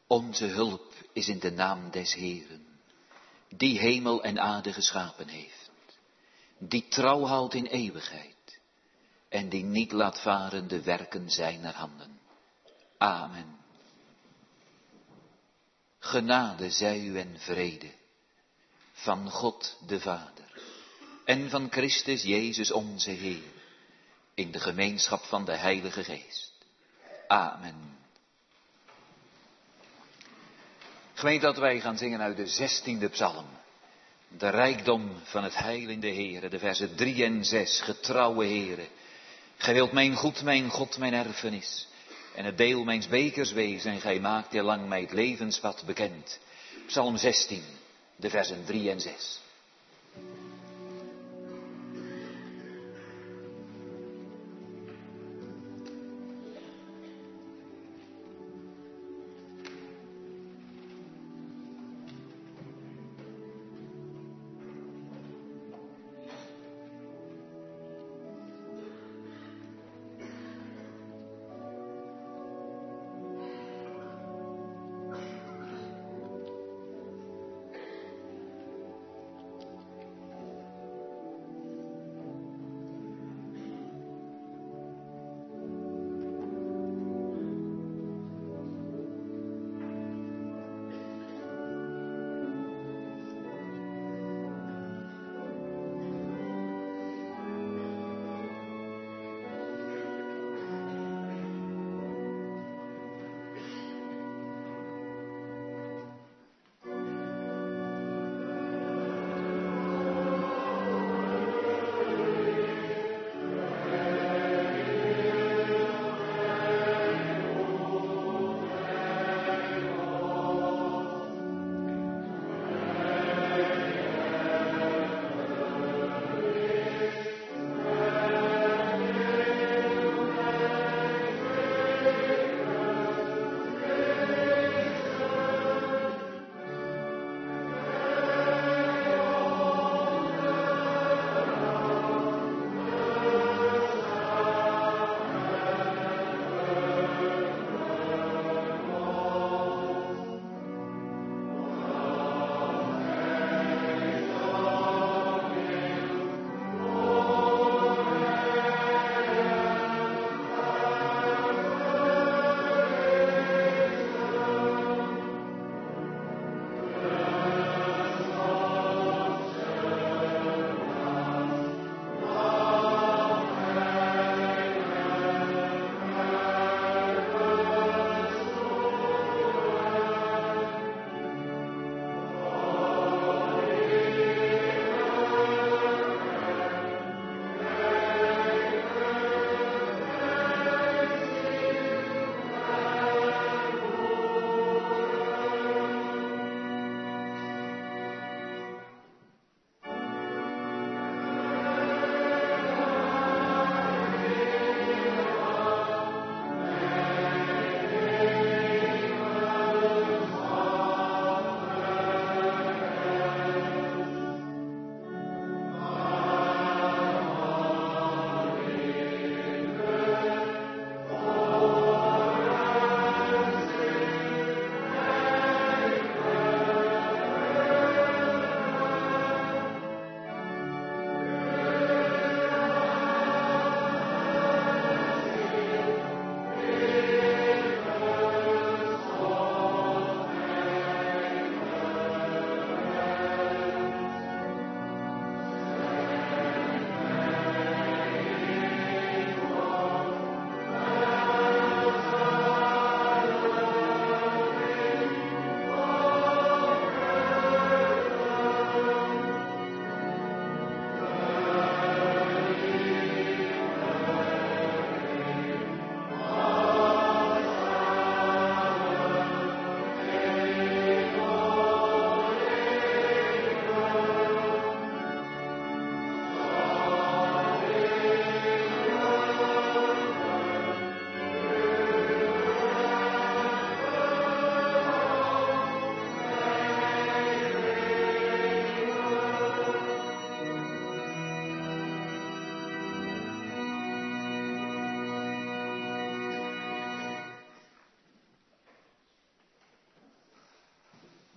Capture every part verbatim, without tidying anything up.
Onze hulp is in de naam des Heeren, die hemel en aarde geschapen heeft, die trouw houdt in eeuwigheid en die niet laat varen de werken zijner handen. Amen. Genade zij u en vrede van God de Vader en van Christus Jezus onze Heer, in de gemeenschap van de Heilige Geest. Amen. Gemeente, dat wij gaan zingen uit de zestiende psalm. De rijkdom van het heil in de Heere, de versen drie en zes. Getrouwe Heere, gij wilt mijn goed, mijn God, mijn erfenis, en het deel mijns bekers wezen, en gij maakt heel lang mij het levenspad bekend. Psalm zestien, de versen drie en zes.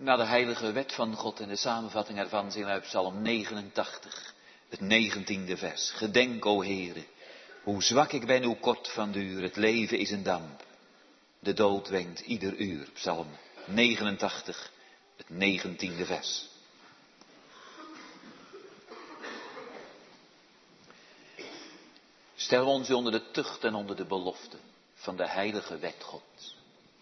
naar de heilige wet van God en de samenvatting ervan zien we uit Psalm negenentachtig, het negentiende vers. Gedenk, o Heere, hoe zwak ik ben, hoe kort van duur, het leven is een damp. De dood wenkt ieder uur. Psalm negenentachtig, het negentiende vers. Stellen we ons onder de tucht en onder de belofte van de heilige wet Gods.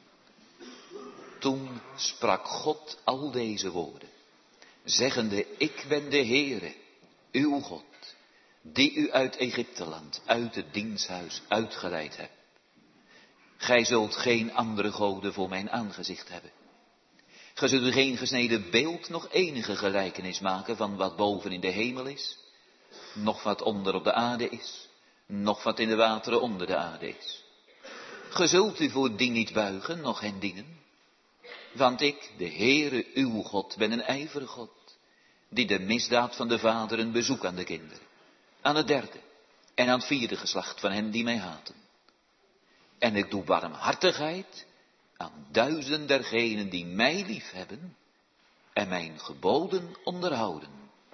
Toen sprak God al deze woorden, zeggende, ik ben de Heere, uw God, die u uit Egypteland, uit het diensthuis uitgeleid hebt. Gij zult geen andere goden voor mijn aangezicht hebben. Gij zult u geen gesneden beeld, nog enige gelijkenis maken van wat boven in de hemel is, nog wat onder op de aarde is, nog wat in de wateren onder de aarde is. Gij zult u voor die niet buigen, nog hen dienen. Want ik, de Heere, uw God, ben een ijverige God, die de misdaad van de vaderen bezoek aan de kinderen, aan het derde en aan het vierde geslacht van hen die mij haten. En ik doe barmhartigheid aan duizenden dergenen die mij lief hebben en mijn geboden onderhouden.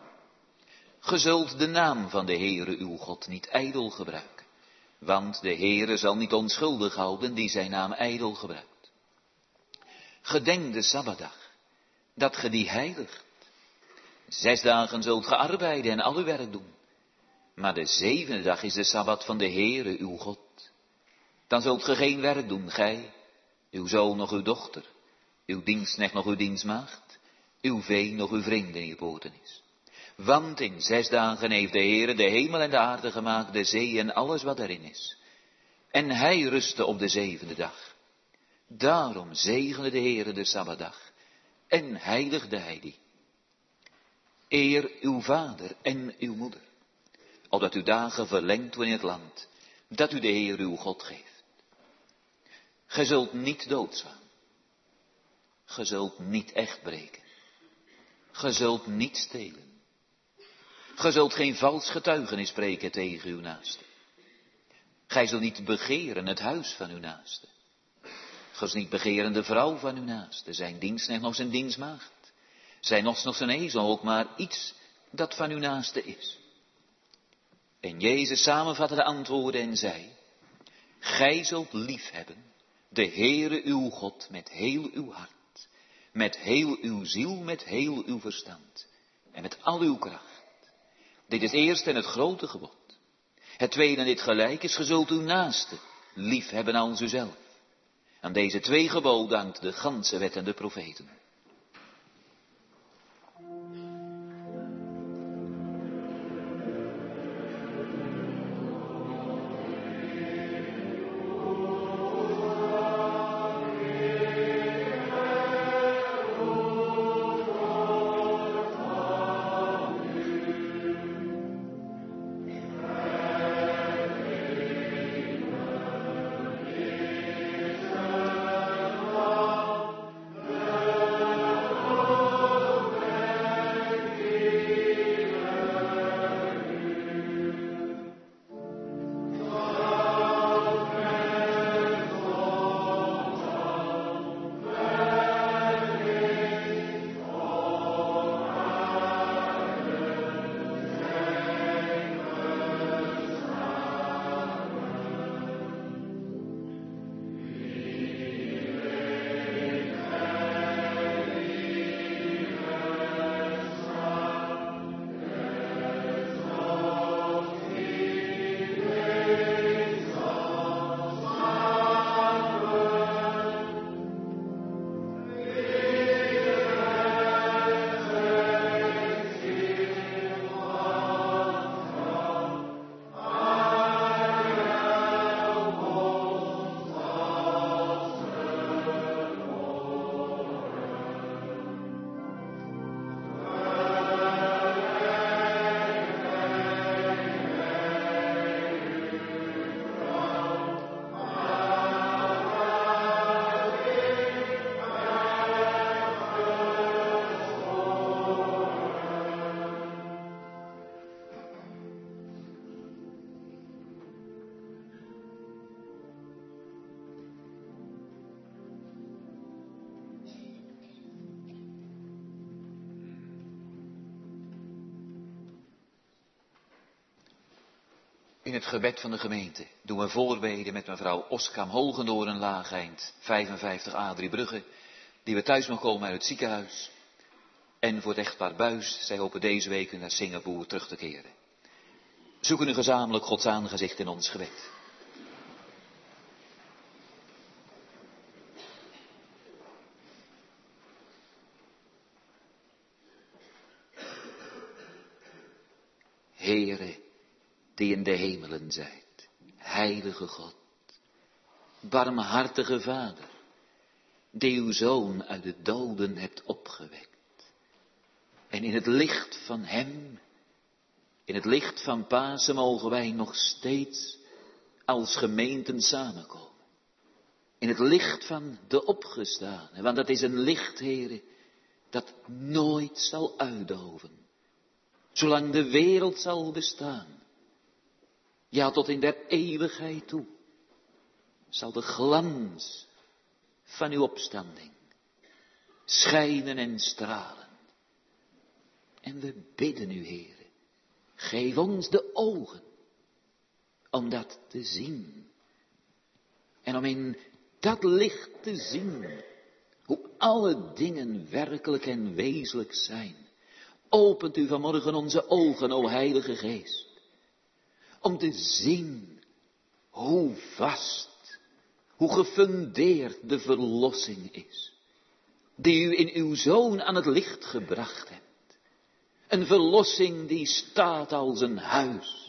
Ge zult de naam van de Heere uw God niet ijdel gebruiken, want de Heere zal niet onschuldig houden die zijn naam ijdel gebruikt. Gedenk de Sabbatdag, dat ge die heiligt. Zes dagen zult ge arbeiden en al uw werk doen. Maar de zevende dag is de Sabbat van de Heere uw God. Dan zult ge geen werk doen, gij, uw zoon nog uw dochter, uw dienstknecht nog uw dienstmaagd, uw vee nog uw vreemde in je poorten is. Want in zes dagen heeft de Heere de hemel en de aarde gemaakt, de zee en alles wat erin is. En hij rustte op de zevende dag. Daarom zegende de Heere de Sabbatdag en heiligde hij die. Eer uw vader en uw moeder, opdat uw dagen verlengd worden in het land, dat u de Heer uw God geeft. Gij zult niet doodslaan. Gij zult niet echt breken. Gij zult niet stelen. Gij zult geen vals getuigenis spreken tegen uw naaste. Gij zult niet begeren het huis van uw naaste. Gij zult niet begeren de vrouw van uw naaste, zijn dienstknecht nog zijn dienstmaagd, zijn ots nog zijn ezel, ook maar iets dat van uw naaste is. En Jezus samenvatte de antwoorden en zei, gij zult lief hebben de Heere uw God met heel uw hart, met heel uw ziel, met heel uw verstand en met al uw kracht. Dit is het eerste en het grote gebod. Het tweede en dit gelijk is, ge zult uw naaste lief hebben als uzelf. Aan deze twee geboden hangt de ganse wet en de profeten. Amen. In het gebed van de gemeente doen we voorbeden met mevrouw Oskam Hogendoorn Laageind, vijfenvijftig A drie Brugge, die we thuis mag komen uit het ziekenhuis. En voor het echtpaar Buis, zij hopen deze week naar Singapore terug te keren. Zoeken nu gezamenlijk Gods aangezicht in ons gebed. Heere, die in de hemelen zijt, heilige God, barmhartige Vader, die uw Zoon uit de doden hebt opgewekt. En in het licht van hem, in het licht van Pasen mogen wij nog steeds als gemeenten samenkomen. In het licht van de opgestane, want dat is een licht, Heere, dat nooit zal uitdoven. Zolang de wereld zal bestaan, ja tot in der eeuwigheid toe, zal de glans van uw opstanding schijnen en stralen. En we bidden u, Heere, geef ons de ogen om dat te zien. En om in dat licht te zien hoe alle dingen werkelijk en wezenlijk zijn. Opent u vanmorgen onze ogen, o Heilige Geest, om te zien hoe vast, hoe gefundeerd de verlossing is, die u in uw Zoon aan het licht gebracht hebt. Een verlossing die staat als een huis.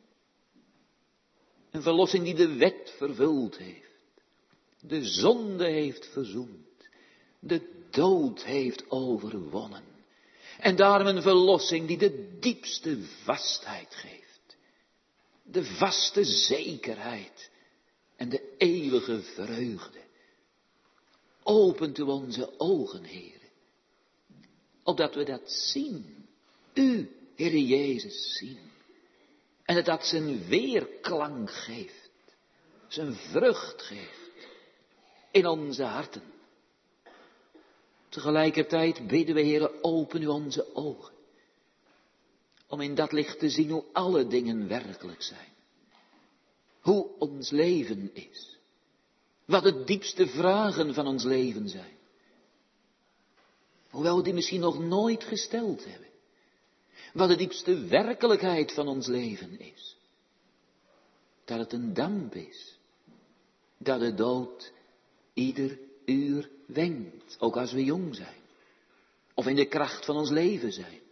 Een verlossing die de wet vervuld heeft, de zonde heeft verzoend, de dood heeft overwonnen. En daarom een verlossing die de diepste vastheid geeft. De vaste zekerheid en de eeuwige vreugde. Opent u onze ogen, Heere, opdat we dat zien. U, Heere Jezus, zien. En dat dat zijn weerklank geeft. Zijn vrucht geeft. In onze harten. Tegelijkertijd bidden we, Heere, open u onze ogen. Om in dat licht te zien hoe alle dingen werkelijk zijn. Hoe ons leven is. Wat de diepste vragen van ons leven zijn. Hoewel we die misschien nog nooit gesteld hebben. Wat de diepste werkelijkheid van ons leven is. Dat het een damp is. Dat de dood ieder uur wenkt, ook als we jong zijn. Of in de kracht van ons leven zijn.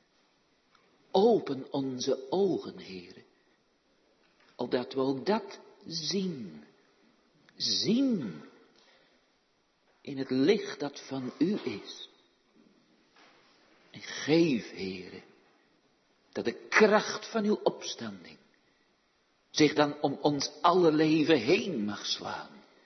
Open onze ogen, Heere. Opdat we ook dat zien. Zien. In het licht dat van u is. En geef, Heere, dat de kracht van uw opstanding zich dan om ons alle leven heen mag slaan.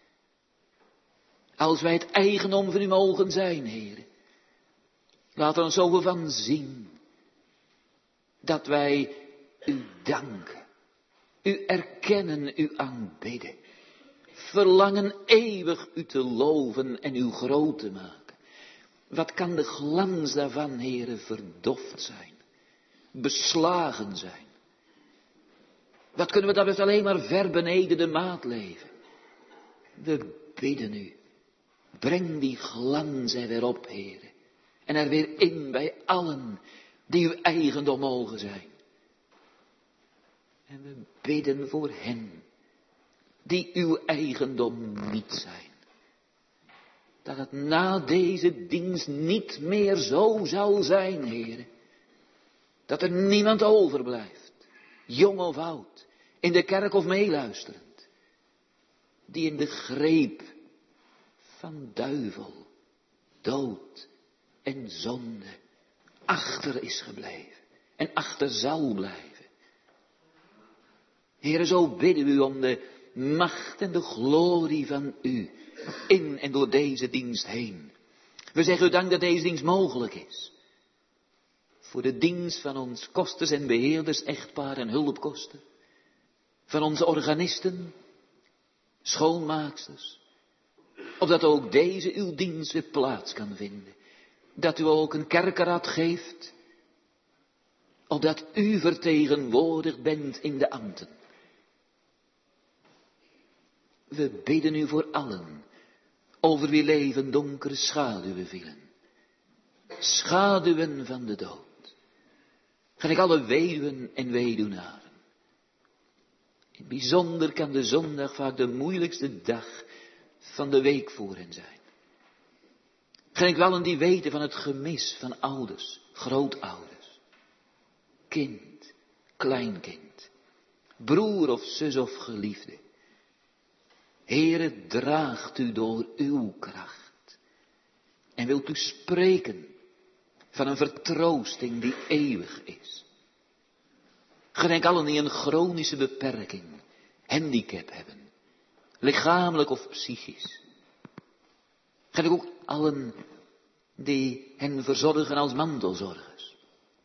Als wij het eigendom van u mogen zijn, Heere. Laat er ons zoveel van zien. Dat wij u danken. U erkennen, u aanbidden. Verlangen eeuwig u te loven en u groot te maken. Wat kan de glans daarvan, Heere, verdoft zijn. Beslagen zijn. Wat kunnen we daarbij alleen maar ver beneden de maat leven. We bidden u. Breng die glans er weer op, Heere. En er weer in bij allen die uw eigendom mogen zijn. En we bidden voor hen die uw eigendom niet zijn. Dat het na deze dienst niet meer zo zal zijn, Heere. Dat er niemand overblijft, jong of oud, in de kerk of meeluisterend, die in de greep van duivel, dood en zonde achter is gebleven en achter zal blijven. Heere, zo bidden we u om de macht en de glorie van u in en door deze dienst heen. We zeggen u dank dat deze dienst mogelijk is. Voor de dienst van ons kosters en beheerders, echtpaar en hulpkosten. Van onze organisten, schoonmaaksters. Opdat ook deze uw dienst weer plaats kan vinden. Dat u ook een kerkenraad geeft. Opdat u vertegenwoordigd bent in de ambten. We bidden u voor allen, over wie leven donkere schaduwen vielen. Schaduwen van de dood. Gelijk alle weduwen en weduwnaren. In het bijzonder kan de zondag vaak de moeilijkste dag van de week voor hen zijn. Gelijk allen die weten van het gemis van ouders, grootouders, kind, kleinkind, broer of zus of geliefde. Heere, draagt u door uw kracht en wilt u spreken van een vertroosting die eeuwig is. Gedenk allen die een chronische beperking, handicap hebben, lichamelijk of psychisch. Gedenk ook allen die hen verzorgen als mantelzorgers.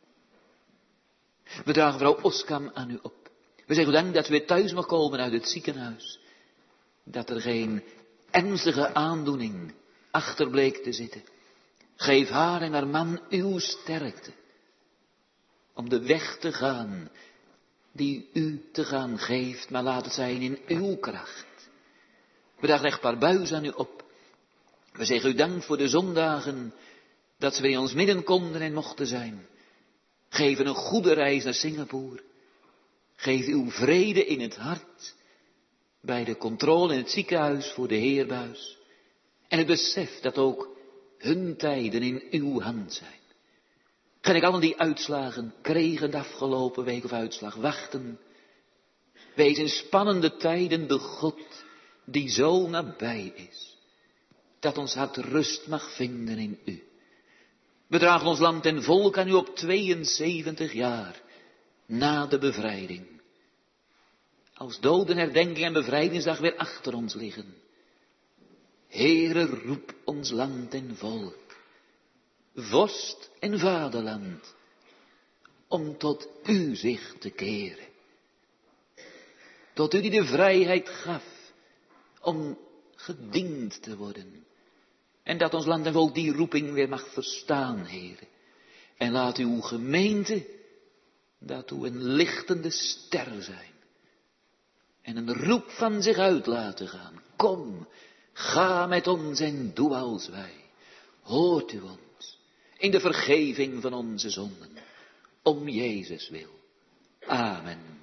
We dragen vrouw Oskam aan u op. We zeggen u dank dat u weer thuis mag komen uit het ziekenhuis. Dat er geen ernstige aandoening achter bleek te zitten. Geef haar en haar man uw sterkte. Om de weg te gaan die u te gaan geeft, maar laat het zijn in uw kracht. We dragen echtpaar Buis aan u op. We zeggen u dank voor de zondagen dat ze weer in ons midden konden en mochten zijn. Geef een goede reis naar Singapore. Geef uw vrede in het hart. Bij de controle in het ziekenhuis voor de heer Buis. En het besef dat ook hun tijden in uw hand zijn. Gelijk allen die uitslagen kregen de afgelopen week of uitslag wachten. Wees in spannende tijden de God die zo nabij is. Dat ons hart rust mag vinden in u. We dragen ons land en volk aan u op tweeënzeventig jaar na de bevrijding. Als dodenherdenking en bevrijdingsdag weer achter ons liggen. Heere, roep ons land en volk, vorst en vaderland, om tot u zich te keren. Tot u die de vrijheid gaf om gediend te worden. En dat ons land en volk die roeping weer mag verstaan, Heere. En laat uw gemeente daartoe een lichtende ster zijn. En een roep van zich uit laten gaan. Kom, ga met ons en doe als wij. Hoort u ons in de vergeving van onze zonden. Om Jezus wil. Amen.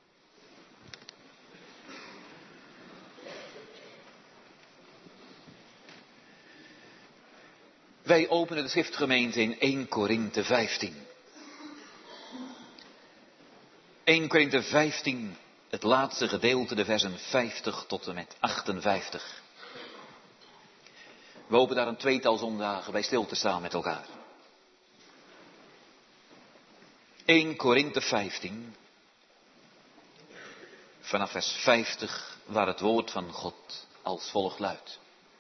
Wij openen de schriftgemeente in Eerste Korinthe vijftien. Eerste Korinthe vijftien, het laatste gedeelte, de versen vijftig tot en met achtenvijftig. We hopen daar een tweetal zondagen bij stil te staan met elkaar. Eerste Korinthe vijftien, vanaf vers vijftig, waar het woord van God als volgt luidt.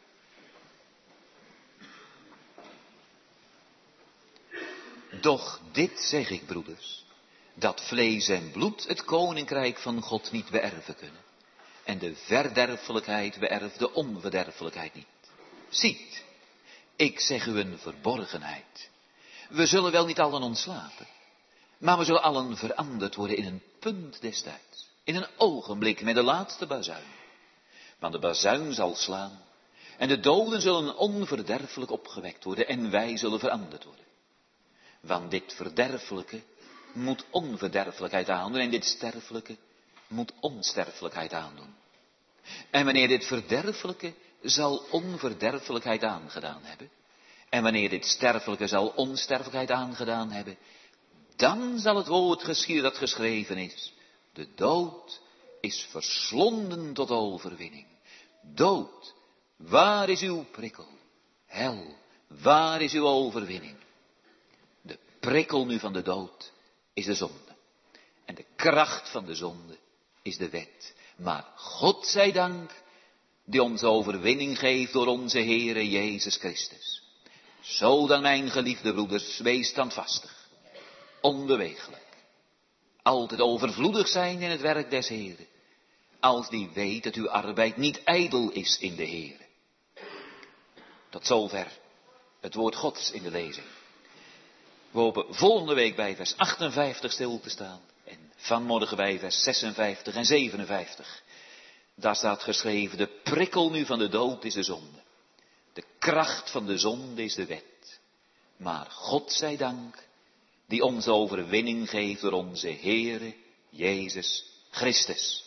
Doch dit zeg ik, broeders, dat vlees en bloed het koninkrijk van God niet beërven kunnen. En de verderfelijkheid beërft de onverderfelijkheid niet. Ziet, ik zeg u een verborgenheid. We zullen wel niet allen ontslapen, maar we zullen allen veranderd worden in een punt des tijds. In een ogenblik met de laatste bazuin. Want de bazuin zal slaan en de doden zullen onverderfelijk opgewekt worden en wij zullen veranderd worden. Want dit verderfelijke moet onverderfelijkheid aandoen en dit sterfelijke moet onsterfelijkheid aandoen. En wanneer dit verderfelijke zal onverderfelijkheid aangedaan hebben, en wanneer dit sterfelijke zal onsterfelijkheid aangedaan hebben, dan zal het woord geschieden dat geschreven is. De dood is verslonden tot overwinning. Dood, waar is uw prikkel? Hel, waar is uw overwinning? De prikkel nu van de dood is de zonde. En de kracht van de zonde is de wet. Maar God zij dank, die ons overwinning geeft door onze Heere Jezus Christus. Zo dan, mijn geliefde broeders, wees standvastig, onbeweeglijk, altijd overvloedig zijn in het werk des Heeren, als die weet dat uw arbeid niet ijdel is in de Heere. Tot zover het woord Gods in de lezing. We hopen volgende week bij vers achtenvijftig stil te staan. En vanmorgen bij vers zesenvijftig en zevenenvijftig. Daar staat geschreven, de prikkel nu van de dood is de zonde. De kracht van de zonde is de wet. Maar God zij dank, die ons overwinning geeft door onze Heere Jezus Christus.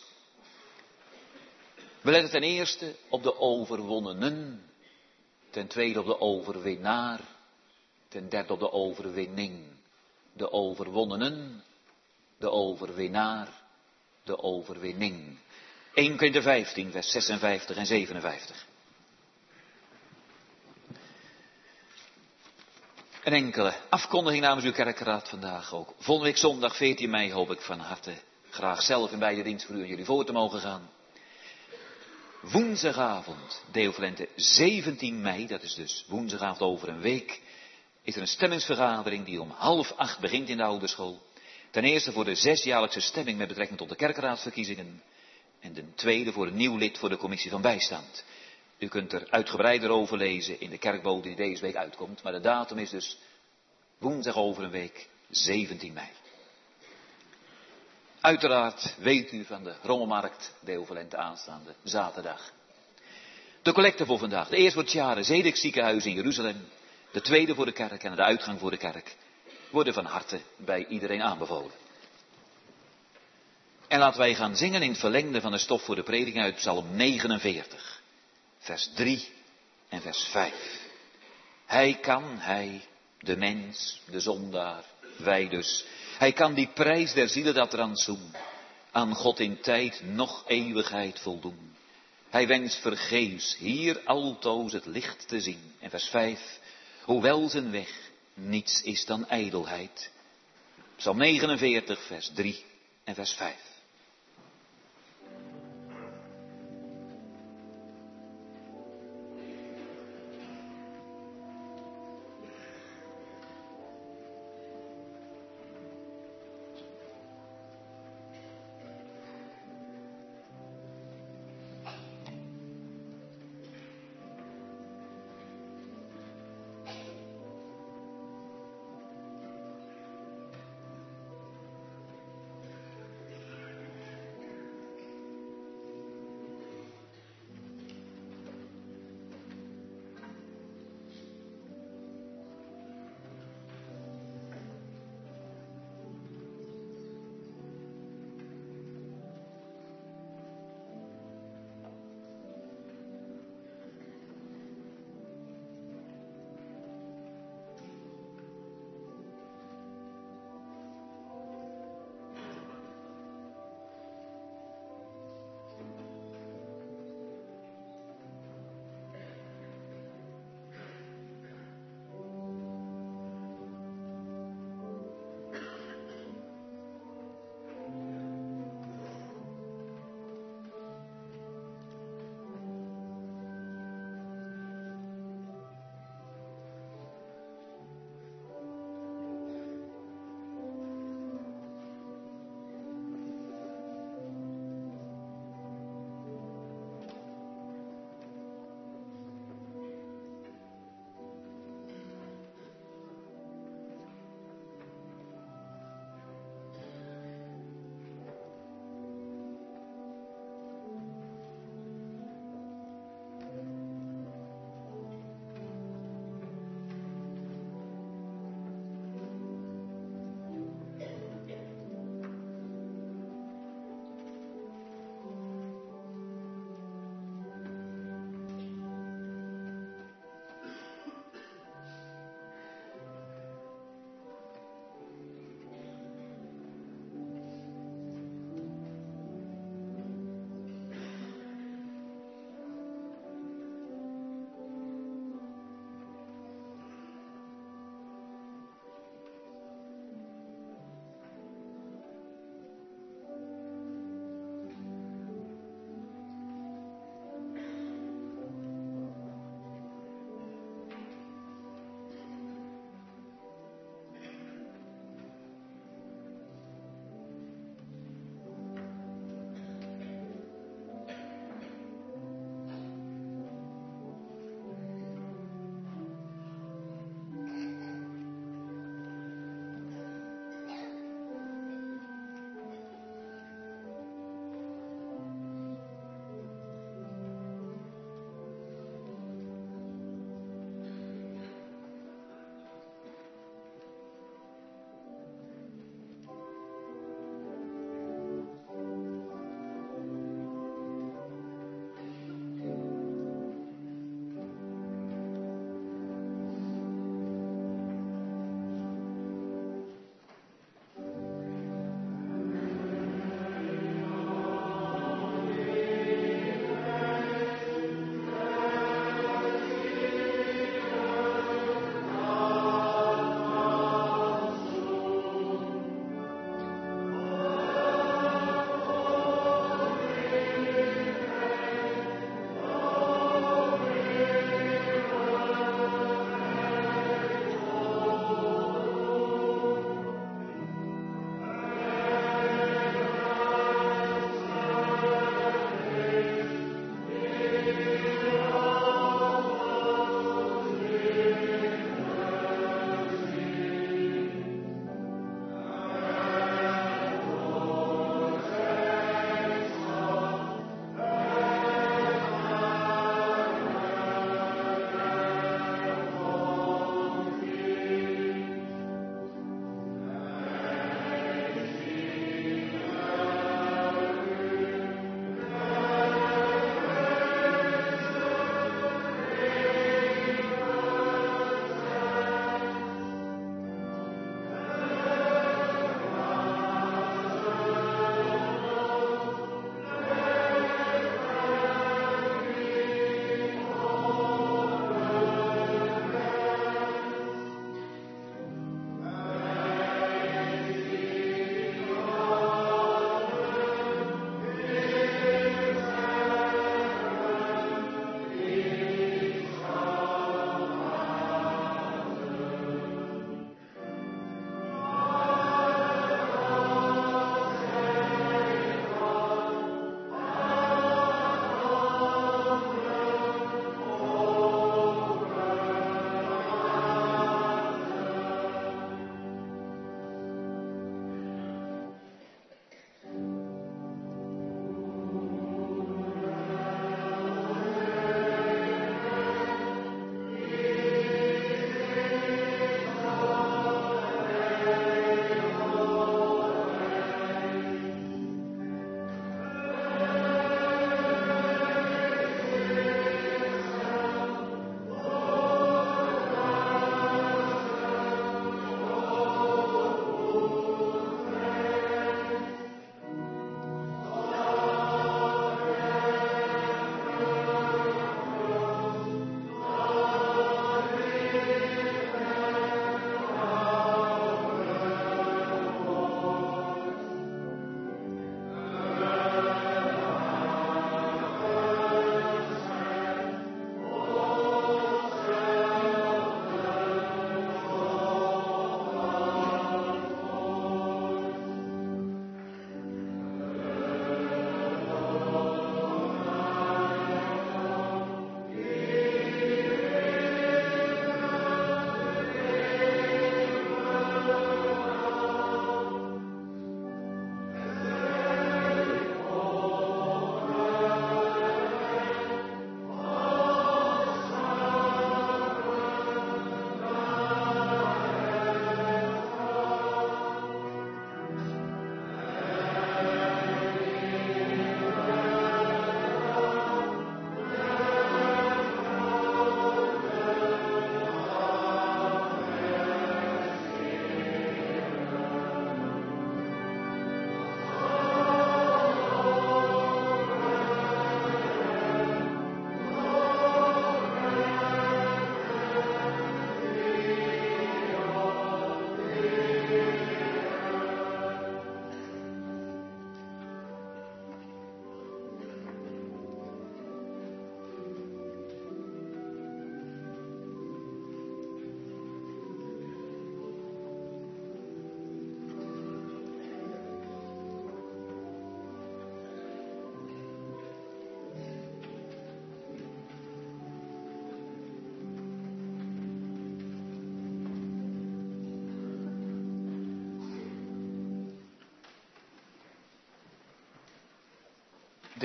We letten ten eerste op de overwonnenen, ten tweede op de overwinnaar, ten derde op de overwinning. De overwonnenen, de overwinnaar, de overwinning. Eerste Korinthe vijftien, vers zesenvijftig en zevenenvijftig. Een enkele afkondiging namens uw kerkraad vandaag ook. Volgende week zondag veertien mei hoop ik van harte graag zelf in beide diensten voor u en jullie voor te mogen gaan. Woensdagavond, Deo Volente, zeventien mei, dat is dus woensdagavond over een week, is er een stemmingsvergadering die om half acht begint in de ouderschool. Ten eerste voor de zesjaarlijkse stemming met betrekking tot de kerkraadsverkiezingen. En ten tweede voor een nieuw lid voor de commissie van bijstand. U kunt er uitgebreider over lezen in de kerkbode die deze week uitkomt. Maar de datum is dus woensdag over een week, zeventien mei. Uiteraard weet u van de rommelmarkt Deo Volente aanstaande zaterdag. De collecte voor vandaag. De eerste voor het Jaren Zedek ziekenhuis in Jeruzalem. De tweede voor de kerk en de uitgang voor de kerk worden van harte bij iedereen aanbevolen. En laten wij gaan zingen in het verlengde van de stof voor de prediking uit Psalm negenenveertig. Vers drie en vers vijf. Hij kan, hij, de mens, de zondaar, wij dus. Hij kan die prijs der zielen dat rantsoen aan God in tijd nog eeuwigheid voldoen. Hij wenst vergeefs hier altoos het licht te zien. En vers vijf. Hoewel zijn weg niets is dan ijdelheid. Psalm negenenveertig, vers drie en vers vijf.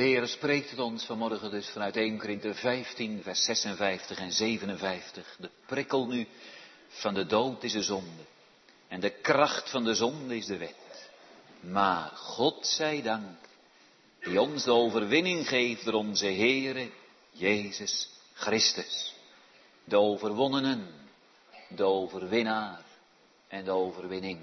Heer spreekt het ons vanmorgen dus vanuit Eerste Korinther vijftien, vers zesenvijftig en zevenenvijftig. De prikkel nu van de dood is de zonde. En de kracht van de zonde is de wet. Maar God zij dank, die ons de overwinning geeft door onze Heere Jezus Christus. De overwonnenen, de overwinnaar en de overwinning.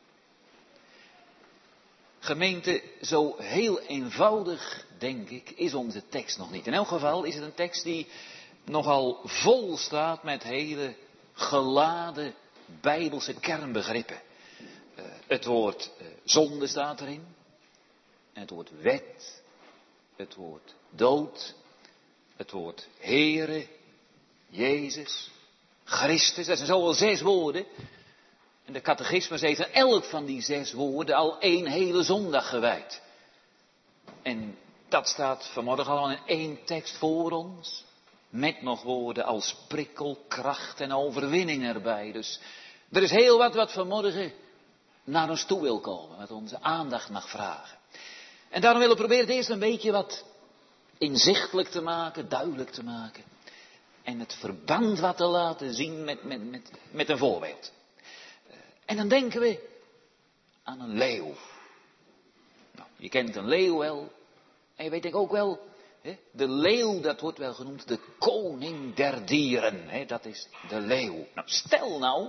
Gemeente, zo heel eenvoudig, denk ik, is onze tekst nog niet. In elk geval is het een tekst die nogal vol staat met hele geladen Bijbelse kernbegrippen. Uh, het woord uh, zonde staat erin. En het woord wet. Het woord dood. Het woord Heere, Jezus, Christus. Dat zijn zo wel zes woorden. En de catechismus heeft aan elk van die zes woorden al één hele zondag gewijd. En dat staat vanmorgen al in één tekst voor ons. Met nog woorden als prikkel, kracht en overwinning erbij. Dus er is heel wat wat vanmorgen naar ons toe wil komen. Wat onze aandacht mag vragen. En daarom willen we proberen het eerst een beetje wat inzichtelijk te maken, duidelijk te maken. En het verband wat te laten zien met, met, met, met een voorbeeld. En dan denken we aan een leeuw. Nou, je kent een leeuw wel. En je weet denk ik ook wel, hè, de leeuw, dat wordt wel genoemd de koning der dieren. Hè, dat is de leeuw. Nou, stel nou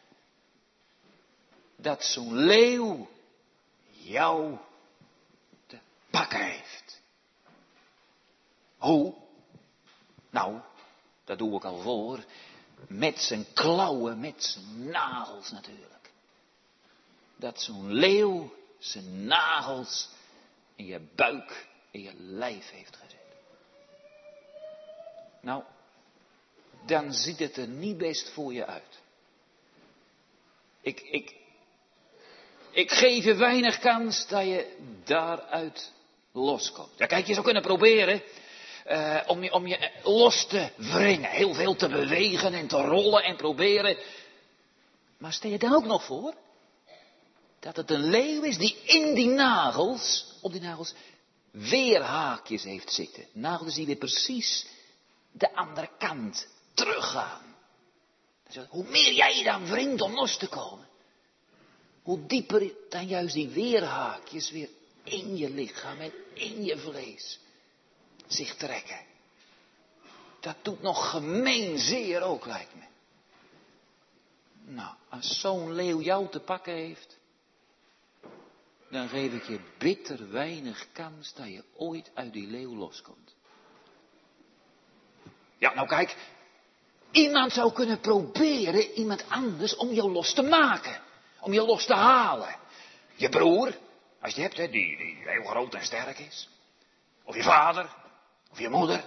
dat zo'n leeuw jou te pakken heeft. Hoe? Nou, dat doe ik al voor. Met zijn klauwen, met zijn nagels natuurlijk. Dat zo'n leeuw zijn nagels in je buik, in je lijf heeft gezet. Nou, dan ziet het er niet best voor je uit. Ik, ik, ik geef je weinig kans dat je daaruit loskomt. Ja, kijk, je zou kunnen proberen uh, om, je, om je los te wringen. Heel veel te bewegen en te rollen en proberen. Maar stel je dan ook nog voor dat het een leeuw is die in die nagels, op die nagels, weerhaakjes heeft zitten. Nagels die weer precies de andere kant teruggaan. Dus hoe meer jij je dan wringt om los te komen, hoe dieper dan juist die weerhaakjes weer in je lichaam en in je vlees zich trekken. Dat doet nog gemeen zeer ook, lijkt me. Nou, als zo'n leeuw jou te pakken heeft, dan geef ik je bitter weinig kans dat je ooit uit die leeuw loskomt. Ja, nou kijk, iemand zou kunnen proberen, iemand anders, om jou los te maken. Om je los te halen. Je broer, als je hebt, hè, die, die heel groot en sterk is. Of je vader, of je moeder.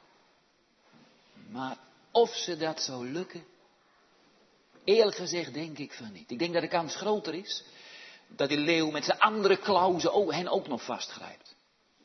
Maar of ze dat zou lukken, eerlijk gezegd denk ik van niet. Ik denk dat de kans groter is dat die leeuw met zijn andere klauwen hen ook nog vastgrijpt.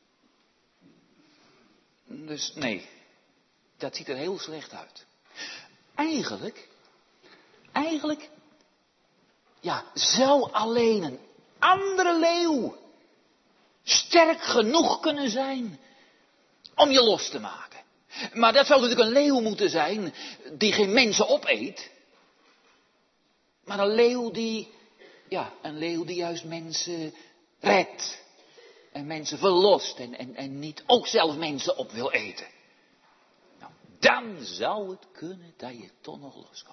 Dus nee, dat ziet er heel slecht uit. Eigenlijk, eigenlijk, ja, zou alleen een andere leeuw sterk genoeg kunnen zijn om je los te maken. Maar dat zou natuurlijk een leeuw moeten zijn die geen mensen opeet. Maar een leeuw die, ja, een leeuw die juist mensen redt. En mensen verlost en, en, en niet ook zelf mensen op wil eten. Nou, dan zou het kunnen dat je toch nog loskomt.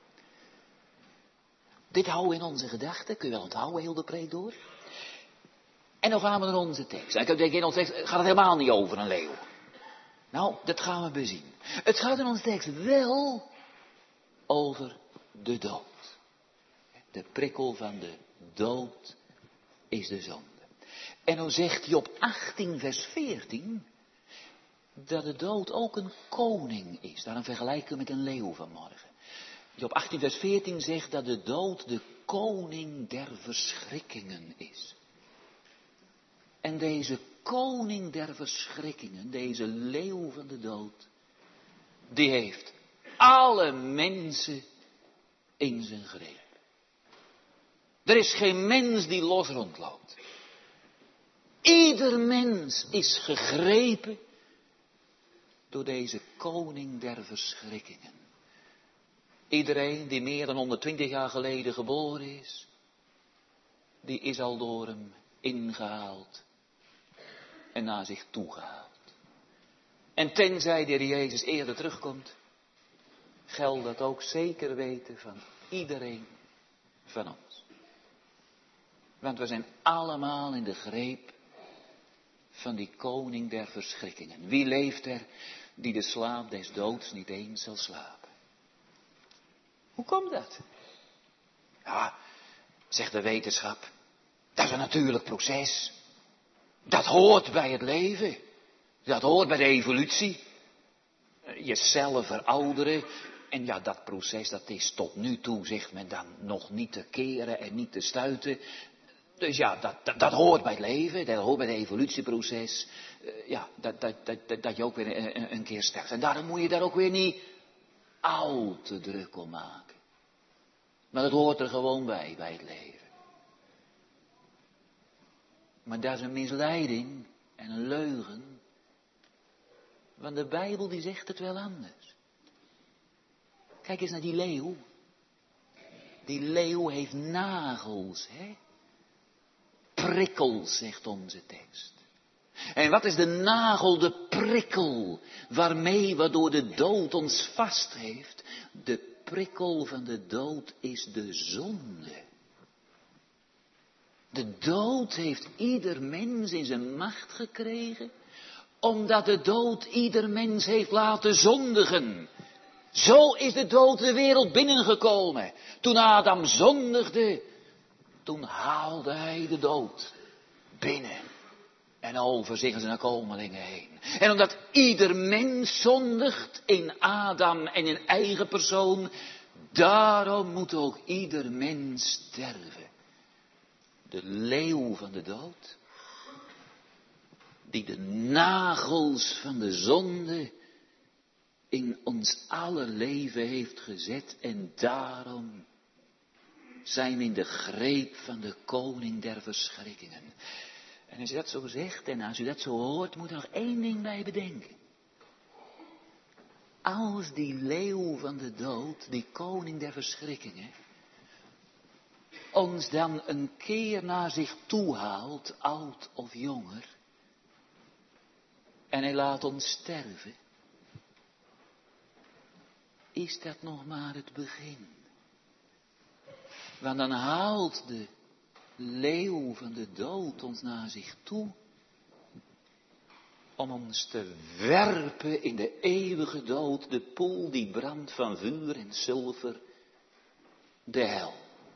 Dit houden we in onze gedachten, kun je wel onthouden heel de preek door. En dan gaan we naar onze tekst. En ik denk, in onze tekst gaat het helemaal niet over een leeuw. Nou, dat gaan we bezien. Het gaat in onze tekst wel over de dood. De prikkel van de dood is de zonde. En dan zegt Job achttien vers veertien dat de dood ook een koning is. Daarom vergelijken we met een leeuw vanmorgen. Job achttien vers veertien zegt dat de dood de koning der verschrikkingen is. En deze koning der verschrikkingen, deze leeuw van de dood, die heeft alle mensen in zijn greep. Er is geen mens die los rondloopt. Ieder mens is gegrepen door deze koning der verschrikkingen. Iedereen die meer dan honderdtwintig jaar geleden geboren is, die is al door hem ingehaald en naar zich toegehaald. En tenzij de Heer Jezus eerder terugkomt, geldt dat ook zeker weten van iedereen van ons. Want we zijn allemaal in de greep van die koning der verschrikkingen. Wie leeft er die de slaap des doods niet eens zal slapen? Hoe komt dat? Ja, zegt de wetenschap, dat is een natuurlijk proces. Dat hoort bij het leven. Dat hoort bij de evolutie. Je cellen verouderen. En ja, dat proces dat is tot nu toe, zegt men dan, nog niet te keren en niet te stuiten. Dus ja, dat, dat, dat hoort bij het leven, dat hoort bij het evolutieproces. Uh, ja, dat, dat, dat, dat, dat je ook weer een, een keer sterft. En daarom moet je daar ook weer niet al te druk om maken. Maar dat hoort er gewoon bij, bij het leven. Maar dat is een misleiding en een leugen. Want de Bijbel die zegt het wel anders. Kijk eens naar die leeuw. Die leeuw heeft nagels, hè? Prikkels, zegt onze tekst. En wat is de nagel, de prikkel, waarmee, waardoor de dood ons vast heeft? De prikkel van de dood is de zonde. De dood heeft ieder mens in zijn macht gekregen, omdat de dood ieder mens heeft laten zondigen. Zo is de dood de wereld binnengekomen. Toen Adam zondigde, toen haalde hij de dood binnen en over zich en zijn nakomelingen heen. En omdat ieder mens zondigt in Adam en in eigen persoon, daarom moet ook ieder mens sterven. De leeuw van de dood, die de nagels van de zonde in ons alle leven heeft gezet en daarom zijn we in de greep van de koning der verschrikkingen. En als u dat zo zegt en als u dat zo hoort, moet er nog één ding bij bedenken. Als die leeuw van de dood, die koning der verschrikkingen, ons dan een keer naar zich toe haalt, oud of jonger, en hij laat ons sterven, is dat nog maar het begin. Want dan haalt de leeuw van de dood ons naar zich toe, om ons te werpen in de eeuwige dood, de poel die brandt van vuur en zilver, de hel.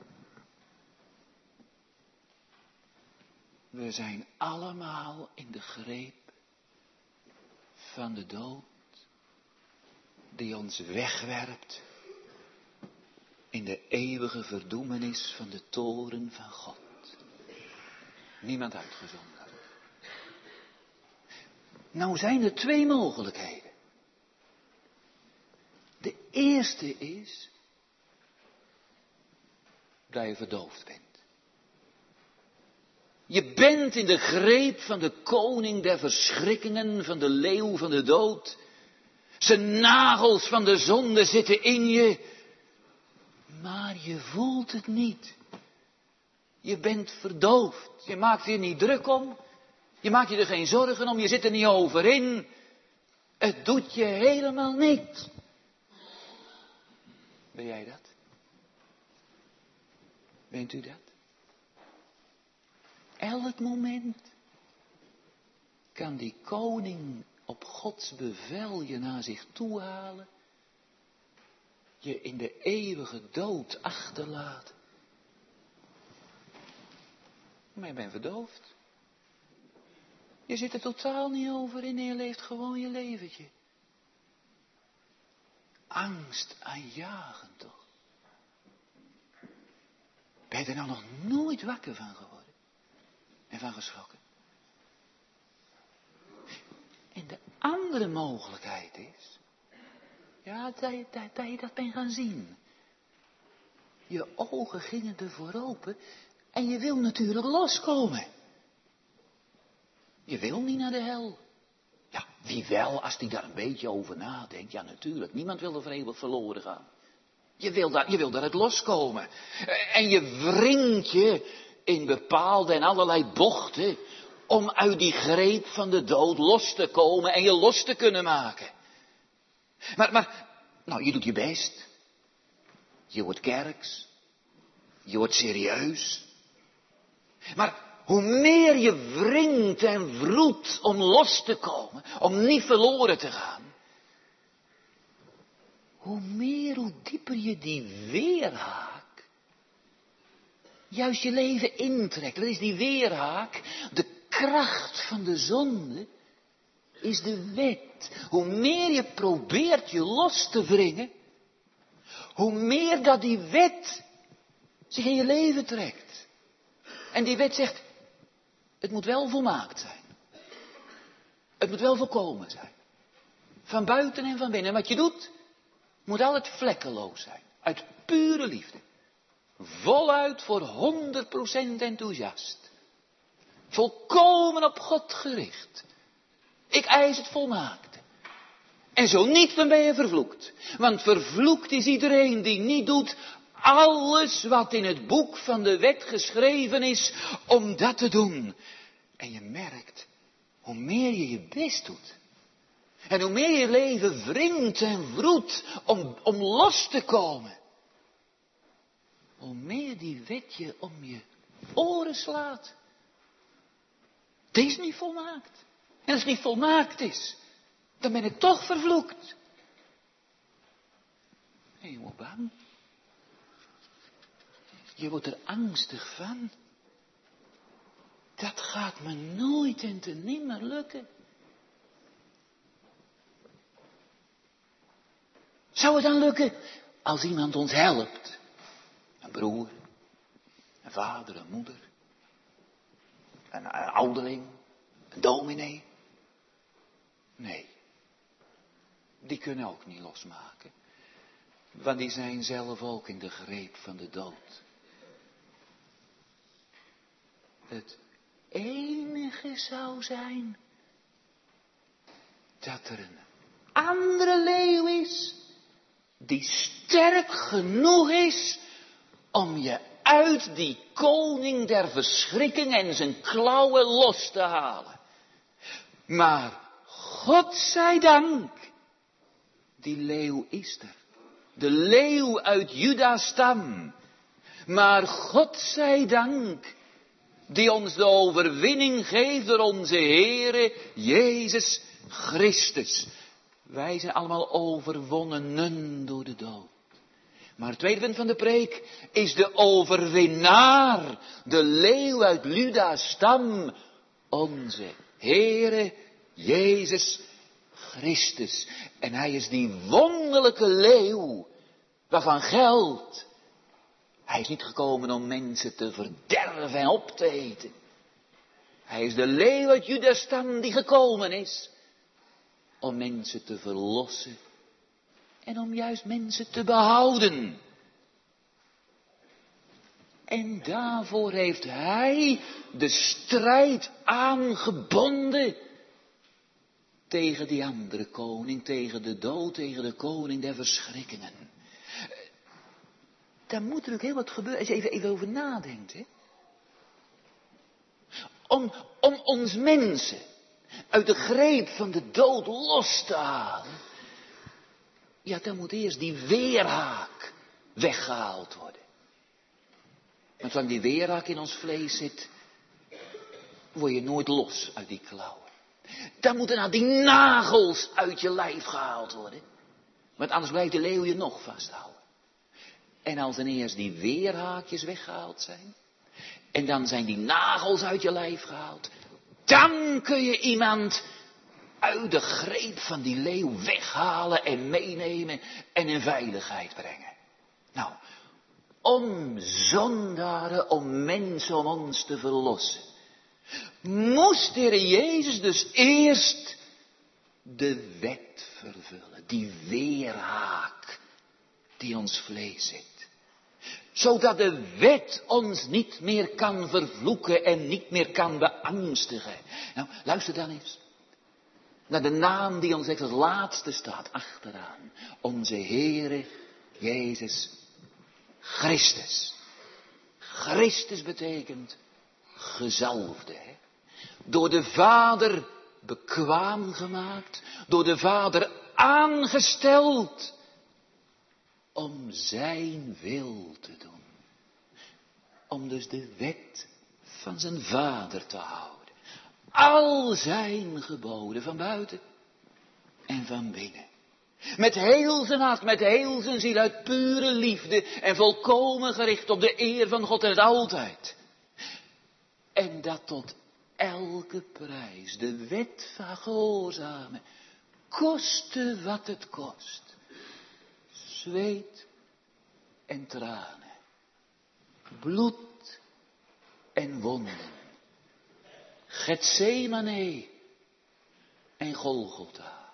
We zijn allemaal in de greep van de dood, die ons wegwerpt in de eeuwige verdoemenis van de toren van God. Niemand uitgezonderd. Nou zijn er twee mogelijkheden. De eerste is dat je verdoofd bent. Je bent in de greep van de koning der verschrikkingen, van de leeuw van de dood. Zijn nagels van de zonde zitten in je, maar je voelt het niet. Je bent verdoofd. Je maakt je niet druk om. Je maakt je er geen zorgen om. Je zit er niet over in. Het doet je helemaal niet. Ben jij dat? Bent u dat? Elk moment kan die koning op Gods bevel je naar zich toe halen, je in de eeuwige dood achterlaten. Maar je bent verdoofd. Je zit er totaal niet over in en je leeft gewoon je leventje. Angst aanjagend toch? Ben je er nou nog nooit wakker van geworden? En van geschrokken? En de andere mogelijkheid is, ja, dat je dat, dat, je dat bent gaan zien. Je ogen gingen ervoor open en je wil natuurlijk loskomen. Je wil niet naar de hel. Ja, wie wel, als die daar een beetje over nadenkt. Ja, natuurlijk. Niemand wil er voor eeuwig verloren gaan. Je wil daar, je wil daaruit loskomen. En je wringt je in bepaalde en allerlei bochten om uit die greep van de dood los te komen en je los te kunnen maken. Maar, maar, nou, je doet je best. Je wordt kerks. Je wordt serieus. Maar hoe meer je wringt en wroet om los te komen, om niet verloren te gaan, hoe meer, hoe dieper je die weerhaak juist je leven intrekt. Dat is die weerhaak, de kracht van de zonde, is de wet. Hoe meer je probeert je los te wringen, hoe meer dat die wet zich in je leven trekt. En die wet zegt, het moet wel volmaakt zijn. Het moet wel volkomen zijn. Van buiten en van binnen. Wat je doet, moet altijd vlekkeloos zijn. Uit pure liefde. Voluit voor honderd procent enthousiast. Volkomen op God gericht. Ik eis het volmaakte. En zo niet, dan ben je vervloekt. Want vervloekt is iedereen die niet doet alles wat in het boek van de wet geschreven is om dat te doen. En je merkt, hoe meer je je best doet. En hoe meer je leven wringt en wroet om, om los te komen. Hoe meer die wet je om je oren slaat. Het is niet volmaakt. En als het niet volmaakt is, dan ben ik toch vervloekt. En je wordt bang. Je wordt er angstig van. Dat gaat me nooit en te nimmer lukken. Zou het dan lukken als iemand ons helpt? Een broer, een vader, een moeder, een, een ouderling, een dominee? Nee, die kunnen ook niet losmaken. Want die zijn zelf ook in de greep van de dood. Het enige zou zijn dat er een andere leeuw is die sterk genoeg is om je uit die koning der verschrikking en zijn klauwen los te halen. Maar God zij dank, die leeuw is er. De leeuw uit Juda's stam. Maar God zij dank, die ons de overwinning geeft door onze Heere Jezus Christus. Wij zijn allemaal overwonnenen door de dood. Maar het tweede punt van de preek is de overwinnaar, de leeuw uit Juda's stam, onze Heere Jezus Christus. En hij is die wonderlijke leeuw waarvan geldt, hij is niet gekomen om mensen te verderven en op te eten. Hij is de leeuw uit Juda's stam die gekomen is om mensen te verlossen en om juist mensen te behouden. En daarvoor heeft hij de strijd aangebonden tegen die andere koning, tegen de dood, tegen de koning der verschrikkingen. Daar moet natuurlijk heel wat gebeuren, als je even, even over nadenkt. Hè? Om, om ons mensen uit de greep van de dood los te halen. Ja, dan moet eerst die weerhaak weggehaald worden. Want zolang die weerhaak in ons vlees zit, word je nooit los uit die klauwen. Dan moeten nou die nagels uit je lijf gehaald worden. Want anders blijft de leeuw je nog vasthouden. En als dan eerst die weerhaakjes weggehaald zijn, en dan zijn die nagels uit je lijf gehaald, dan kun je iemand uit de greep van die leeuw weghalen en meenemen en in veiligheid brengen. Nou, om zondaren, om mensen, om ons te verlossen, moest de Heer Jezus dus eerst de wet vervullen, die weerhaak die ons vlees zit. Zodat de wet ons niet meer kan vervloeken en niet meer kan beangstigen. Nou, luister dan eens naar de naam die ons echt als laatste staat achteraan. Onze Heere Jezus Christus. Christus betekent gezalfde. Hè? Door de Vader bekwaam gemaakt. Door de Vader aangesteld. Om zijn wil te doen. Om dus de wet van zijn Vader te houden. Al zijn geboden van buiten en van binnen. Met heel zijn hart, met heel zijn ziel, uit pure liefde en volkomen gericht op de eer van God en het altijd. En dat tot elke prijs, de wet van gehoorzamen, koste wat het kost. Zweet en tranen, bloed en wonden. Getsemane en Golgotha.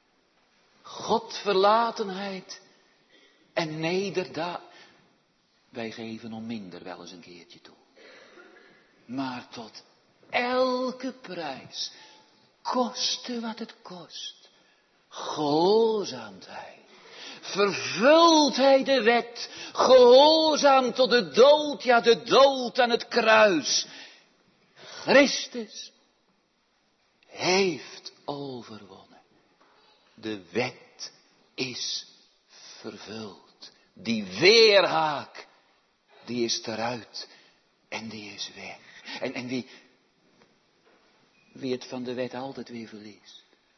Godverlatenheid en nederdaad. Wij geven om minder wel eens een keertje toe. Maar tot elke prijs, koste wat het kost, gehoorzaamheid. Vervult hij de wet, gehoorzaam tot de dood, ja de dood aan het kruis. Christus heeft overwonnen. De wet is vervuld. Die weerhaak, die is eruit en die is weg. En, en wie, wie het van de wet altijd weer verliest.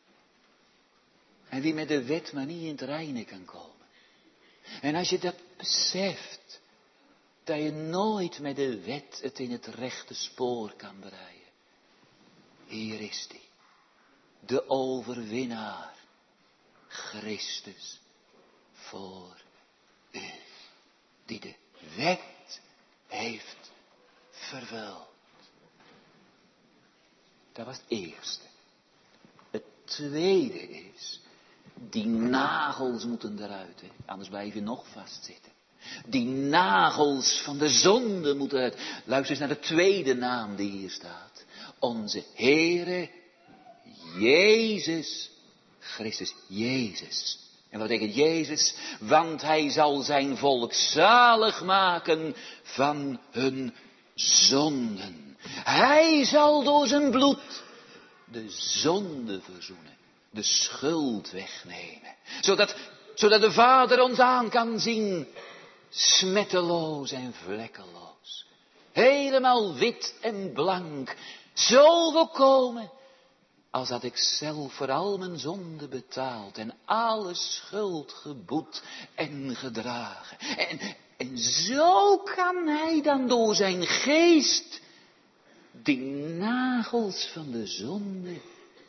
En wie met de wet maar niet in het reine kan komen. En als je dat beseft, dat je nooit met de wet het in het rechte spoor kan bereiden. Hier is die, de overwinnaar, Christus voor u, die de wet heeft vervuld. Dat was het eerste. Het tweede is, die nagels moeten eruit, hè? Anders blijf je nog vastzitten. Die nagels van de zonde moeten uit. Luister eens naar de tweede naam die hier staat. Onze Heere Jezus Christus. Jezus. En wat betekent Jezus? Want hij zal zijn volk zalig maken van hun zonden. Hij zal door zijn bloed de zonde verzoenen. De schuld wegnemen. Zodat, zodat de Vader ons aan kan zien. Smetteloos en vlekkeloos. Helemaal wit en blank. Zo volkomen. Als dat ik zelf voor al mijn zonde betaald. En alle schuld geboet en gedragen. En, en zo kan hij dan door zijn geest. Die nagels van de zonde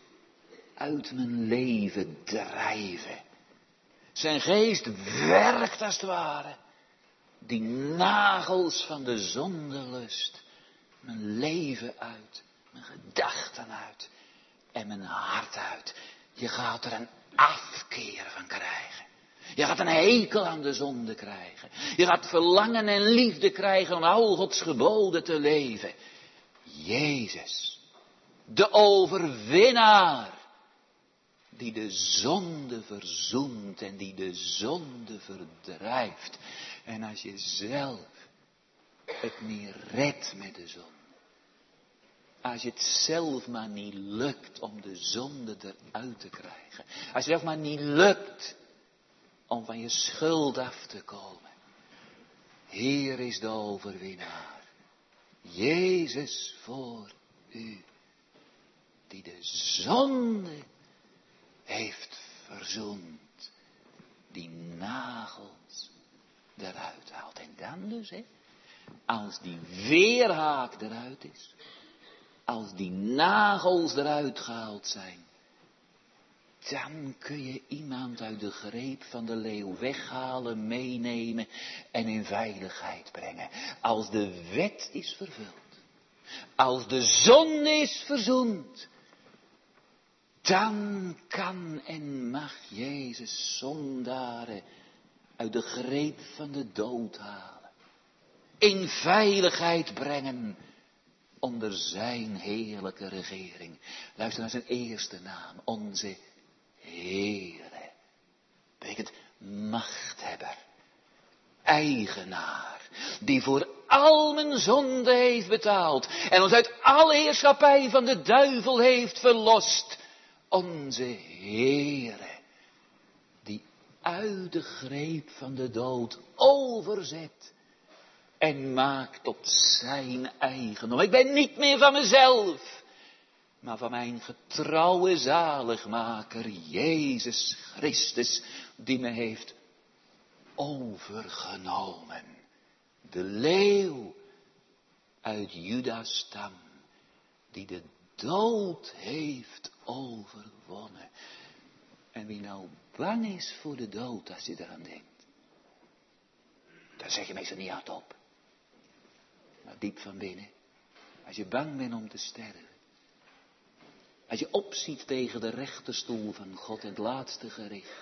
uit mijn leven drijven. Zijn geest werkt als het ware. Die nagels van de zondelust. Mijn leven uit. Mijn gedachten uit. En mijn hart uit. Je gaat er een afkeer van krijgen. Je gaat een hekel aan de zonde krijgen. Je gaat verlangen en liefde krijgen om al Gods geboden te leven. Jezus. De overwinnaar. Die de zonde verzoent en die de zonde verdrijft. En als je zelf het niet redt met de zonde. Als je het zelf maar niet lukt om de zonde eruit te krijgen. Als je zelf maar niet lukt om van je schuld af te komen. Hier is de overwinnaar. Jezus voor u. Die de zonde heeft verzoend. Die nagels eruit haalt. En dan dus, hè. Als die weerhaak eruit is. Als die nagels eruit gehaald zijn. Dan kun je iemand uit de greep van de leeuw weghalen, meenemen en in veiligheid brengen. Als de wet is vervuld. Als de zonde is verzoend. Dan kan en mag Jezus zondaren uit de greep van de dood halen. in veiligheid brengen onder zijn heerlijke regering. Luister naar zijn eerste naam, onze Heere. Betekent machthebber, eigenaar, die voor al mijn zonde heeft betaald en ons uit alle heerschappij van de duivel heeft verlost. Onze Heere, die uit de greep van de dood overzet en maakt tot zijn eigendom. Ik ben niet meer van mezelf, maar van mijn getrouwe zaligmaker, Jezus Christus, die me heeft overgenomen. De leeuw uit Juda's stam, die de dood heeft overwonnen. En wie nou bang is voor de dood, als je eraan denkt, dan zeg je meestal niet hardop. Maar diep van binnen, als je bang bent om te sterven, als je opziet tegen de rechterstoel van God en het laatste gericht.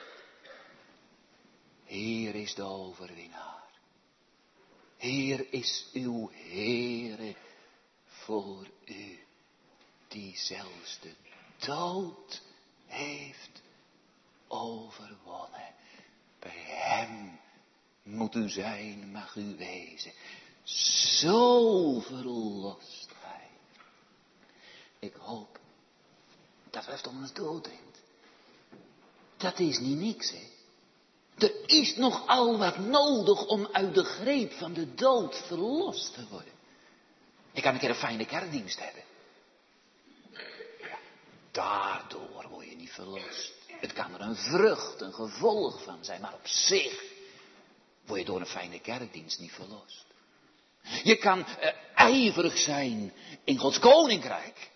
Heer is de overwinnaar. Heer is uw Heere voor u, die zelfs de dood heeft overwonnen. Bij hem moet u zijn, mag u wezen. Zo verlost gij. Ik hoop dat wij om ons doordringt. Dat is niet niks, hè. Er is nogal wat nodig om uit de greep van de dood verlost te worden. Je kan een keer een fijne kerkdienst hebben. Ja, daardoor word je niet verlost. Het kan er een vrucht, een gevolg van zijn, maar op zich word je door een fijne kerkdienst niet verlost. Je kan uh, ijverig zijn in Gods koninkrijk.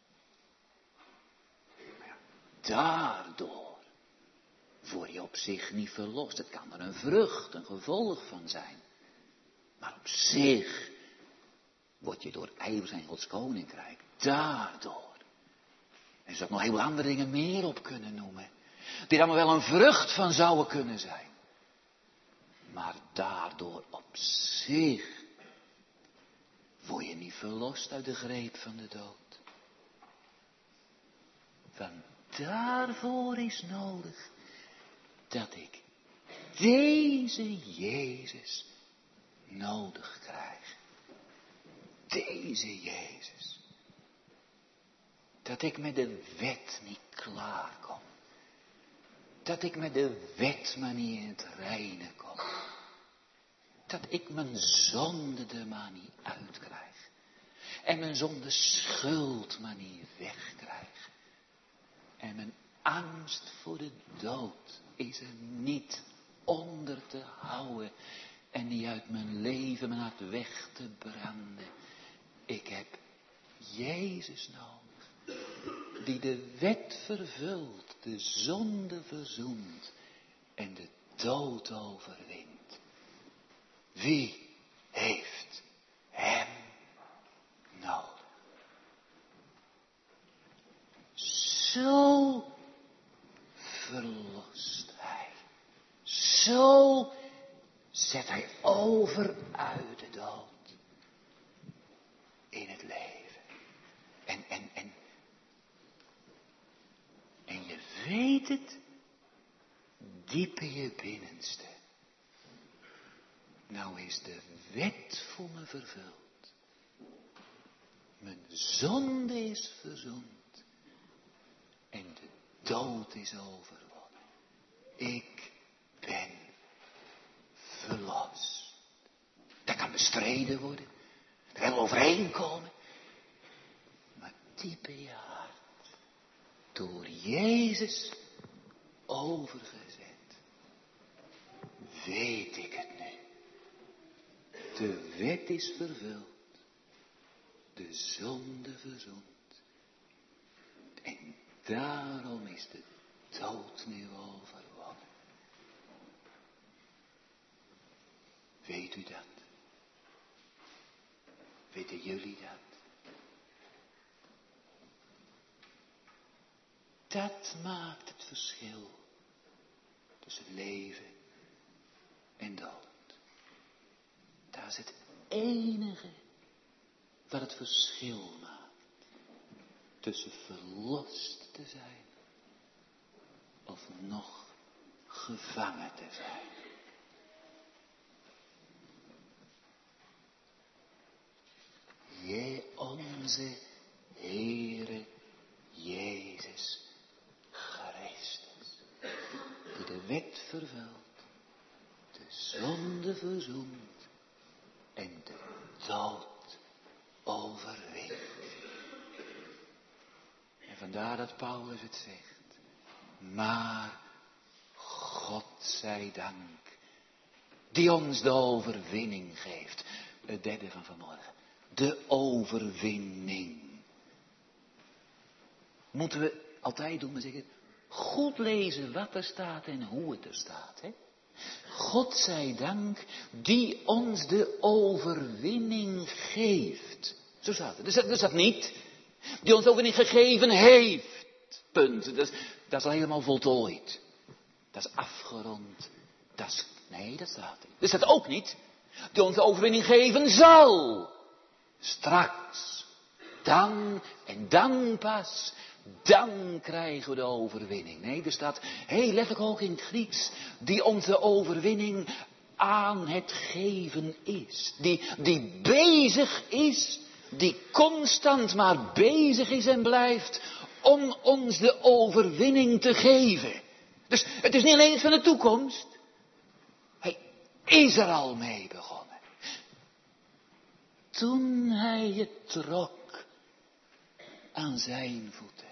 Maar ja, daardoor word je op zich niet verlost. Het kan er een vrucht, een gevolg van zijn. Maar op zich word je door ijver zijn in Gods koninkrijk. Daardoor. En zou ik nog heel veel andere dingen meer op kunnen noemen. Die er allemaal wel een vrucht van zouden kunnen zijn. Maar daardoor op zich word je niet verlost uit de greep van de dood. Want daarvoor is nodig dat ik deze Jezus nodig krijg. Deze Jezus. Dat ik met de wet niet klaarkom. Dat ik met de wet maar niet in het reine kom. Dat ik mijn zonde er maar niet uitkrijg. En mijn zonde schuld maar niet wegkrijg. En mijn angst voor de dood is er niet onder te houden. En niet uit mijn leven mijn hart weg te branden. Ik heb Jezus nodig. Die de wet vervult, de zonde verzoent en de dood overwint. Wie heeft hem nodig? Zo verlost hij. Zo zet hij over uit de dood in het leven. En, en, en, en je weet het diep in je binnenste. Nou is de wet voor me vervuld. Mijn zonde is verzoend. En de dood is overwonnen. Ik ben verlost. Dat kan bestreden worden. Er kan overeenkomen. Maar diep in je hart. Door Jezus overgezet. Weet ik het nu. De wet is vervuld. De zonde verzoend. En daarom is de dood nu overwonnen. Weet u dat? Weten jullie dat? Dat maakt het verschil tussen leven en dood. Daar zit enige wat het verschil maakt tussen verlost te zijn of nog gevangen te zijn. Jij onze Heere Jezus Christus, die de wet vervult, de zonde verzoent en de dood overwint. En vandaar dat Paulus het zegt. Maar God zij dank, die ons de overwinning geeft. Het derde van vanmorgen. De overwinning. Moeten we altijd doen, maar zeggen, goed lezen wat er staat en hoe het er staat. Hè? God zij dank, die ons de overwinning geeft. Zo staat het. Dus dat, dus dat niet. Die ons de overwinning gegeven heeft. Punt. Dat is, dat is al helemaal voltooid. Dat is afgerond. Dat is, nee, dat staat niet. Dus dat ook niet. Die ons de overwinning geven zal. Straks. Dan en dan pas. Dan krijgen we de overwinning. Nee, er staat heel letterlijk ook in het Grieks. Die onze overwinning aan het geven is. Die, die bezig is. Die constant maar bezig is en blijft. Om ons de overwinning te geven. Dus het is niet alleen iets van de toekomst. Hij is er al mee begonnen. Toen hij het trok aan zijn voeten.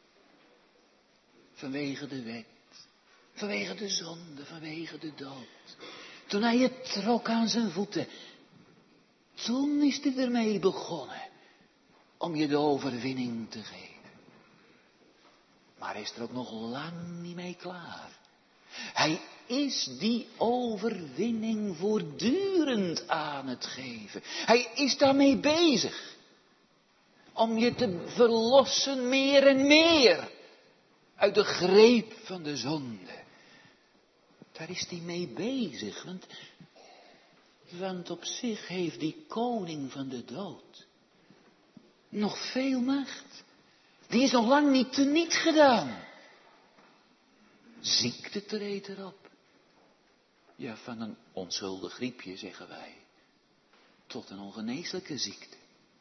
Vanwege de wet. Vanwege de zonde. Vanwege de dood. Toen hij het trok aan zijn voeten. Toen is hij ermee begonnen. Om je de overwinning te geven. Maar hij is er ook nog lang niet mee klaar. Hij is die overwinning voortdurend aan het geven. Hij is daarmee bezig. Om je te verlossen meer en meer. Uit de greep van de zonde. Daar is hij mee bezig. Want, want op zich heeft die koning van de dood nog veel macht. Die is nog lang niet teniet gedaan. Ziekte treedt erop. Ja, van een onschuldig griepje, zeggen wij. Tot een ongeneeslijke ziekte.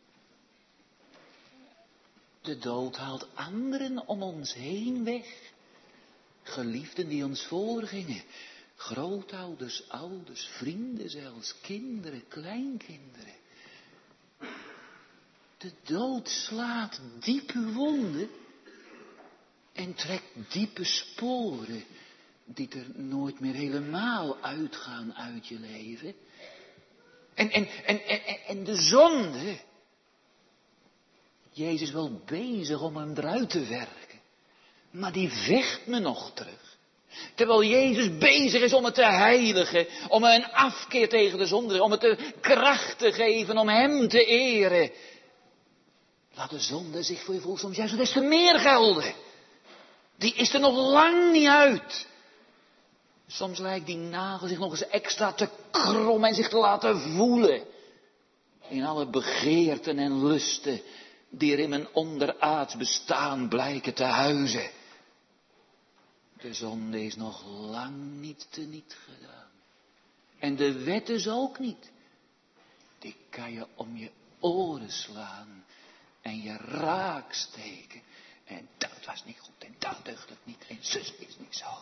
De dood haalt anderen om ons heen weg. Geliefden die ons voorgingen. Grootouders, ouders, vrienden zelfs, kinderen, kleinkinderen. De dood slaat diepe wonden en trekt diepe sporen die er nooit meer helemaal uitgaan uit je leven. En, en, en, en, en de zonde, Jezus is wel bezig om hem eruit te werken, maar die vecht me nog terug. Terwijl Jezus bezig is om het te heiligen, om een afkeer tegen de zonde, om het de kracht te geven, om hem te eren. Laat de zonde zich voor je voelt soms juist des te meer gelden. Die is er nog lang niet uit. Soms lijkt die nagel zich nog eens extra te krom en zich te laten voelen. In alle begeerten en lusten die er in mijn onderaards bestaan blijken te huizen. De zonde is nog lang niet teniet gedaan. En de wet is ook niet. Die kan je om je oren slaan. En je raak steken. En dat was niet goed. En dat deugt het niet. En zus is niet zo.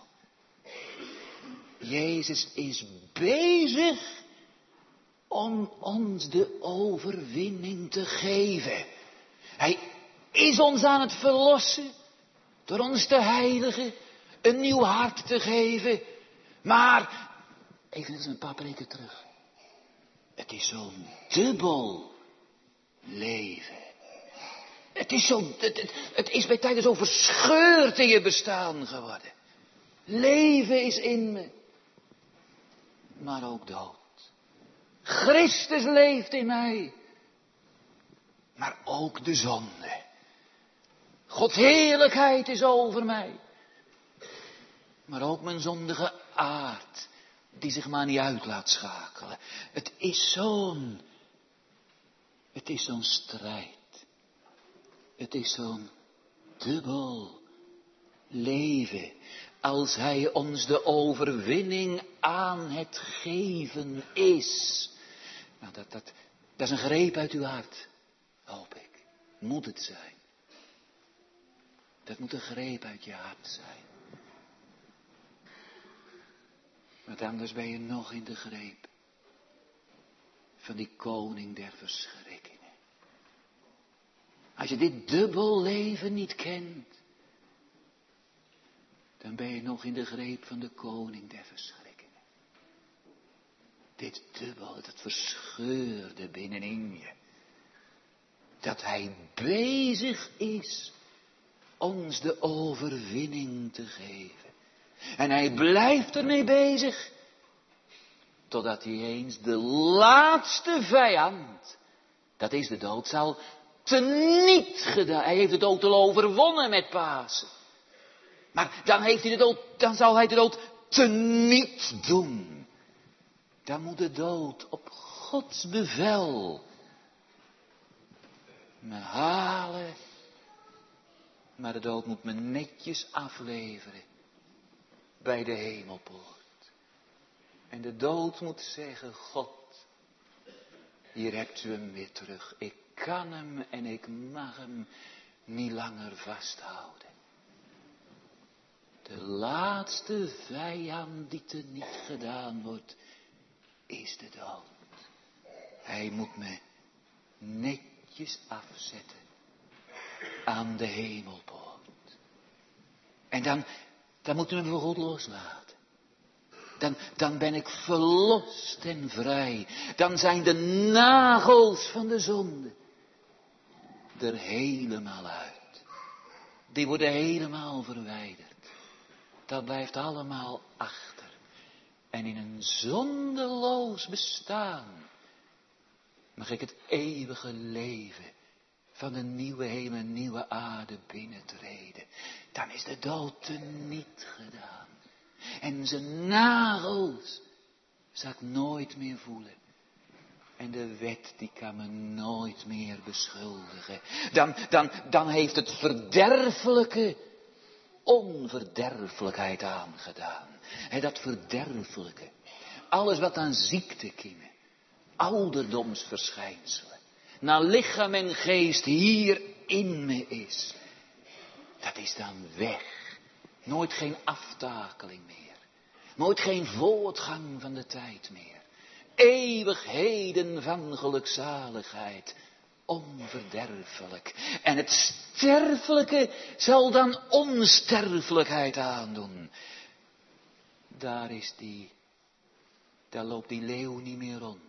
Jezus is bezig om ons de overwinning te geven. Hij is ons aan het verlossen. Door ons te heiligen. Een nieuw hart te geven. Maar, even eens een paar preken terug. Het is zo'n dubbel leven. Het is zo, het, het, het is bij tijden zo verscheurd in je bestaan geworden. Leven is in me. Maar ook dood. Christus leeft in mij. Maar ook de zonde. Gods heerlijkheid is over mij. Maar ook mijn zondige aard. Die zich maar niet uit laat schakelen. Het is zo'n Het is zo'n strijd. Het is zo'n dubbel leven. Als hij ons de overwinning aan het geven is. Nou, dat, dat, dat is een greep uit uw hart, hoop ik. Moet het zijn. Dat moet een greep uit je hart zijn. Want anders ben je nog in de greep van die koning der verschrikkingen. Als je dit dubbel leven niet kent, dan ben je nog in de greep van de koning der verschrikkingen. Dit dubbel, dat verscheurde binnenin je. Dat hij bezig is ons de overwinning te geven. En hij blijft ermee bezig, totdat hij eens de laatste vijand, dat is de dood, zal teniet gedaan. Hij heeft de dood al overwonnen met Pasen. Maar dan, heeft hij de dood, dan zal hij de dood teniet doen. Dan moet de dood op Gods bevel me halen. Maar de dood moet me netjes afleveren bij de hemelpoort. En de dood moet zeggen, God, hier hebt u hem weer terug. Ik kan hem en ik mag hem niet langer vasthouden. De laatste vijand die teniet gedaan wordt, is de dood. Hij moet me netjes afzetten aan de hemelpoort. En dan, dan moet u me voorgoed loslaten. Dan, dan ben ik verlost en vrij. Dan zijn de nagels van de zonde er helemaal uit. Die worden helemaal verwijderd. Dat blijft allemaal achter. En in een zondeloos bestaan mag ik het eeuwige leven van de nieuwe hemel en nieuwe aarde binnentreden. Dan is de dood teniet gedaan. En zijn nagels zal ik nooit meer voelen. En de wet die kan me nooit meer beschuldigen. Dan, dan, dan heeft het verderfelijke onverderfelijkheid aangedaan. En dat verderfelijke, alles wat aan ziektekiemen, ouderdomsverschijnselen, naar lichaam en geest hier in me is, dat is dan weg. Nooit geen aftakeling meer. Nooit geen voortgang van de tijd meer. Eeuwigheden van gelukzaligheid. Onverderfelijk. En het sterfelijke zal dan onsterfelijkheid aandoen. Daar is die, daar loopt die leeuw niet meer rond.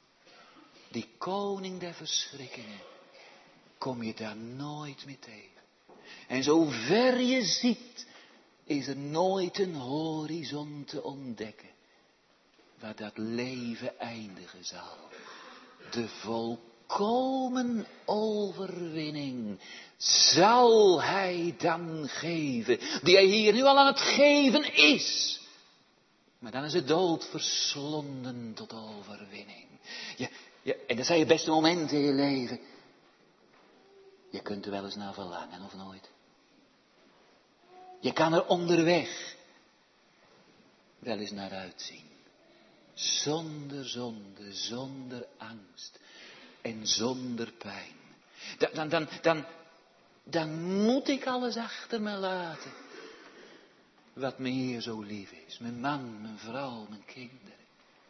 Die koning der verschrikkingen kom je daar nooit meer tegen. En zover je ziet, is er nooit een horizon te ontdekken waar dat leven eindigen zal. De volkomen overwinning zal hij dan geven, die hij hier nu al aan het geven is. Maar dan is de dood verslonden tot overwinning. Ja, ja, en dat zijn je beste momenten in je leven. Je kunt er wel eens naar verlangen, of nooit? Je kan er onderweg wel eens naar uitzien. Zonder zonde, zonder angst en zonder pijn. Dan, dan, dan, dan, dan moet ik alles achter me laten. Wat me hier zo lief is. Mijn man, mijn vrouw, mijn kinderen.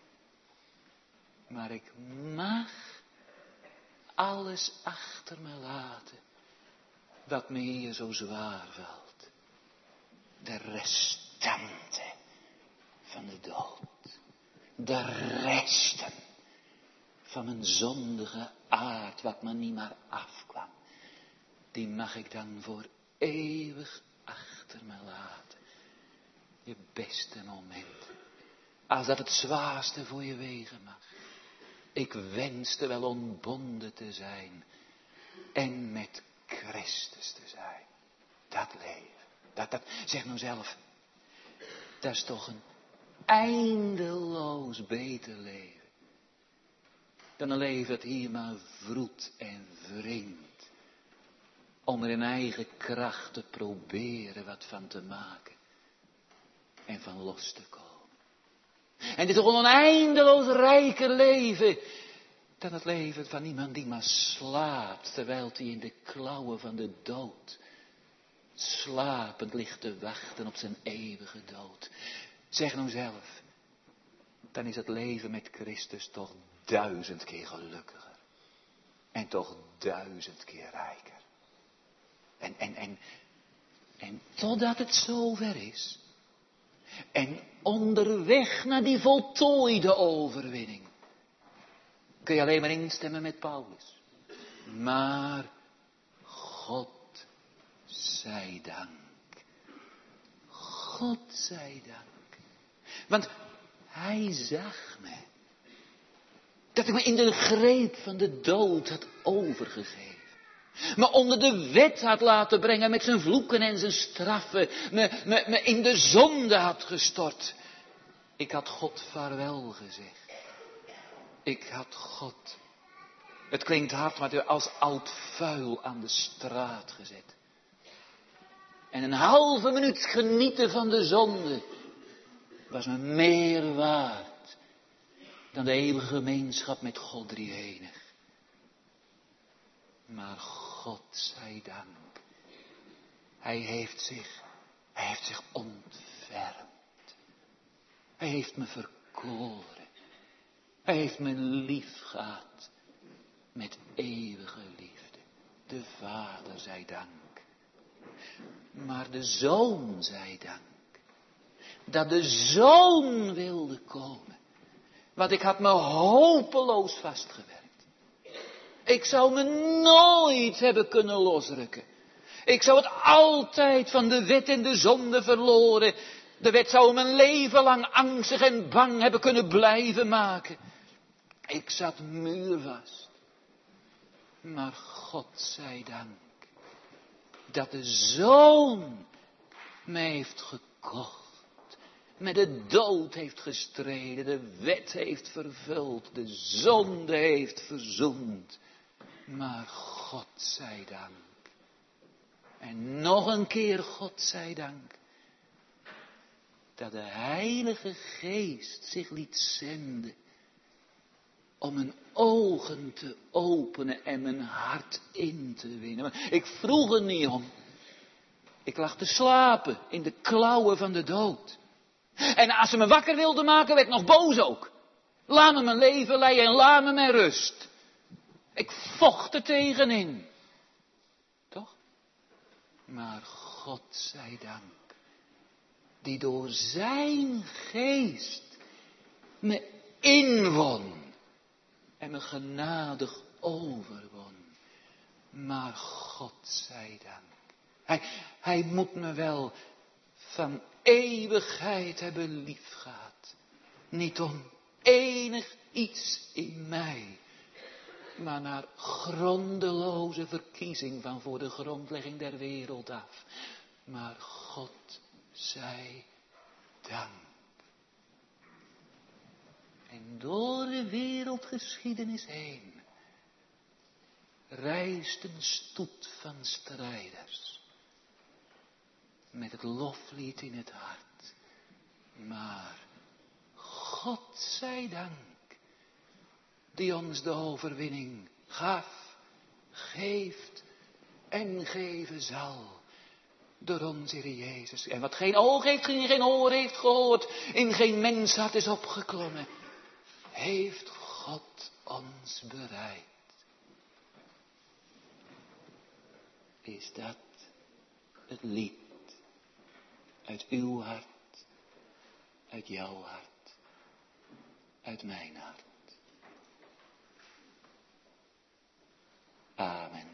Maar ik mag alles achter me laten. Wat me hier zo zwaar valt. De restanten van de dood. De resten van mijn zondige aard, wat me niet maar afkwam. Die mag ik dan voor eeuwig achter me laten. Je beste moment. Als dat het zwaarste voor je wegen mag. Ik wenste wel ontbonden te zijn. En met Christus te zijn. Dat leven. Dat, dat, zeg nou zelf. Dat is toch een eindeloos beter leven. dan een leven dat hier maar vroet en wringt. Om er in eigen kracht te proberen wat van te maken. En van los te komen. En dit is een eindeloos rijker leven. Dan het leven van iemand die maar slaapt. Terwijl hij in de klauwen van de dood slapend ligt te wachten op zijn eeuwige dood. Zeg nou zelf. Dan is het leven met Christus toch duizend keer gelukkiger. En toch duizend keer rijker. En, en, en, en totdat het zover is. En onderweg naar die voltooide overwinning. Kun je alleen maar instemmen met Paulus. Maar God zij dank. God zij dank. Want hij zag me. Dat ik me in de greep van de dood had overgegeven. Me onder de wet had laten brengen met zijn vloeken en zijn straffen. Me, me, me in de zonde had gestort. Ik had God vaarwel gezegd. Ik had God. Het klinkt hard, maar als oud vuil aan de straat gezet. En een halve minuut genieten van de zonde was me meer waard dan de eeuwige gemeenschap met God drie-enig. Maar God zij dank. Hij heeft zich, hij heeft zich ontfermd. Hij heeft me verkoren. Hij heeft me lief gehad met eeuwige liefde. De Vader zij dank. Maar de Zoon zij dank. Dat de Zoon wilde komen. Want ik had me hopeloos vastgewerkt. Ik zou me nooit hebben kunnen losrukken. Ik zou het altijd van de wet en de zonde verloren. De wet zou me een leven lang angstig en bang hebben kunnen blijven maken. Ik zat muurvast. Maar God zij dank. Dat de Zoon mij heeft gekocht. Met de dood heeft gestreden. De wet heeft vervuld. De zonde heeft verzoend. Maar God zij dank. En nog een keer God zij dank. Dat de Heilige Geest zich liet zenden. Om mijn ogen te openen en mijn hart in te winnen. Ik vroeg er niet om. Ik lag te slapen in de klauwen van de dood. En als ze me wakker wilden maken, werd ik nog boos ook. Laat me mijn leven leiden en laat me mijn rust. Ik vocht er tegenin. Toch? Maar God zij dank. Die door zijn geest me inwon. En me genadig overwon. Maar God zij dank. Hij, hij moet me wel van eeuwigheid hebben liefgehad. Niet om enig iets in mij. Maar naar grondeloze verkiezing van voor de grondlegging der wereld af. Maar God zij dank. En door de wereldgeschiedenis heen reist een stoet van strijders. Met het loflied in het hart. Maar God zij dank. Die ons de overwinning gaf, geeft en geven zal. Door onze Heer Jezus. En wat geen oog heeft gezien, geen oor heeft gehoord. In geen mens hart is opgeklommen. Heeft God ons bereid. Is dat het lied uit uw hart, uit jouw hart, uit mijn hart. Amen.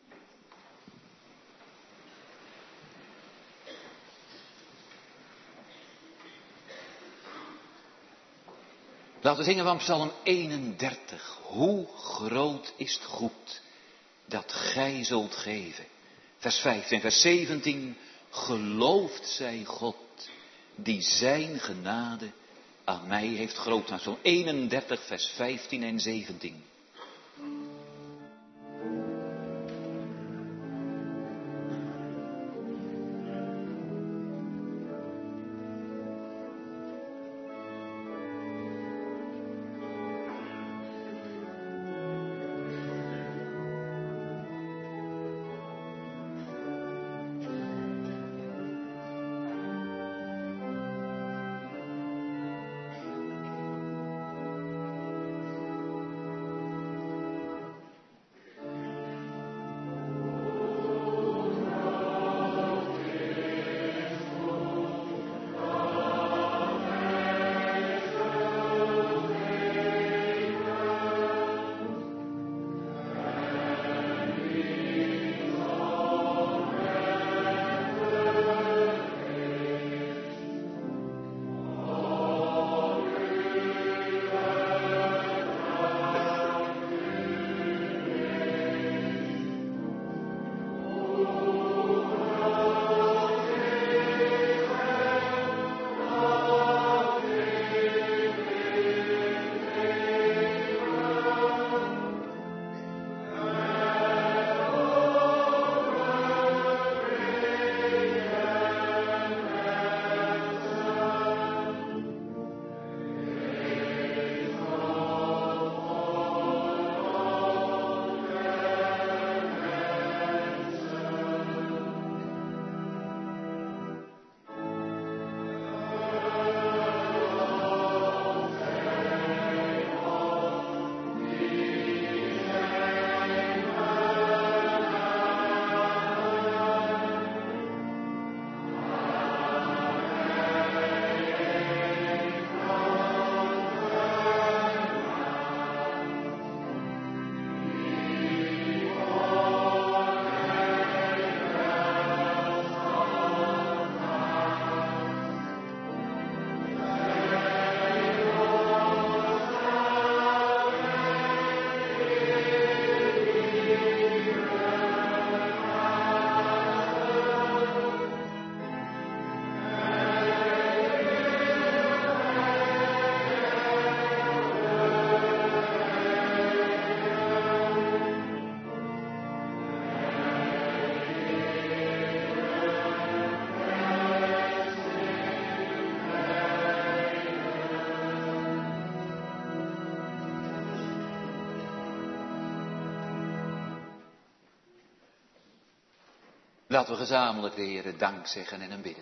Laten we zingen van Psalm eenendertig. Hoe groot is het goed dat gij zult geven. Vers vijftien, vers zeventien. Geloofd zij God die zijn genade aan mij heeft groot gemaakt. Psalm eenendertig, vers vijftien en zeventien. Laten we gezamenlijk de Heere dank zeggen en hem bidden.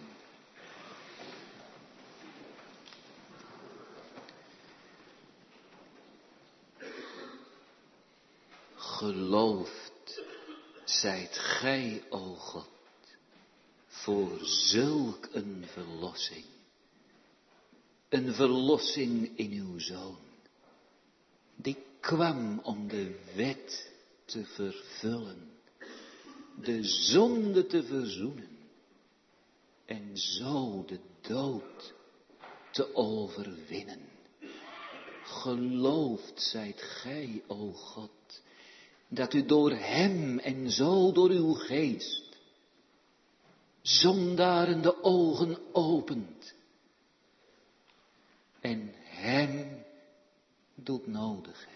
Geloofd zijt gij, o God, voor zulk een verlossing. Een verlossing in uw Zoon. Die kwam om de wet te vervullen. De zonde te verzoenen. En zo de dood te overwinnen. Geloofd zijt gij, o God, dat u door hem en zo door uw geest zondaren de ogen opent en hem doet nodig hebben.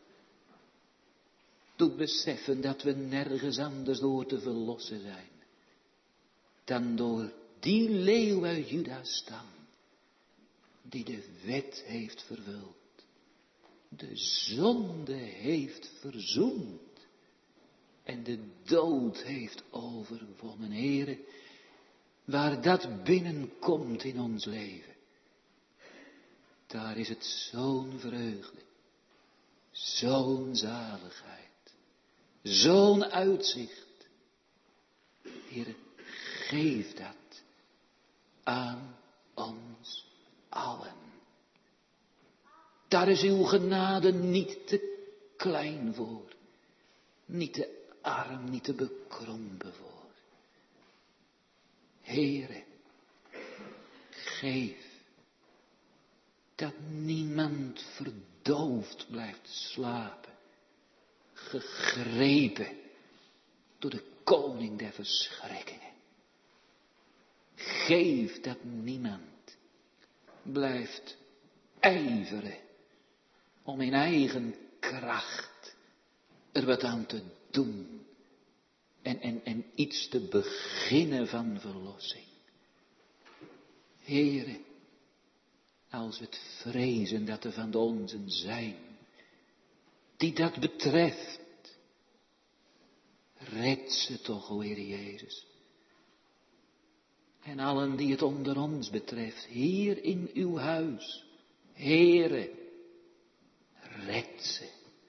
Doet beseffen dat we nergens anders door te verlossen zijn dan door die leeuw uit Juda's stam die de wet heeft vervuld. De zonde heeft verzoend en de dood heeft overwonnen. Heere, waar dat binnenkomt in ons leven, daar is het zo'n vreugde, zo'n zaligheid, zo'n uitzicht. Heere, geef dat aan ons allen. Daar is uw genade niet te klein voor, niet te arm, niet te bekrompen voor. Heere, geef dat niemand verdoofd blijft slapen, gegrepen door de koning der verschrikkingen. Geef dat niemand blijft ijveren om in eigen kracht er wat aan te doen en, en, en iets te beginnen van verlossing. Heere, als we het vrezen dat er van de onzen zijn, die dat betreft, red ze toch, o Heer Jezus. En allen die het onder ons betreft, hier in uw huis, Heere, red ze.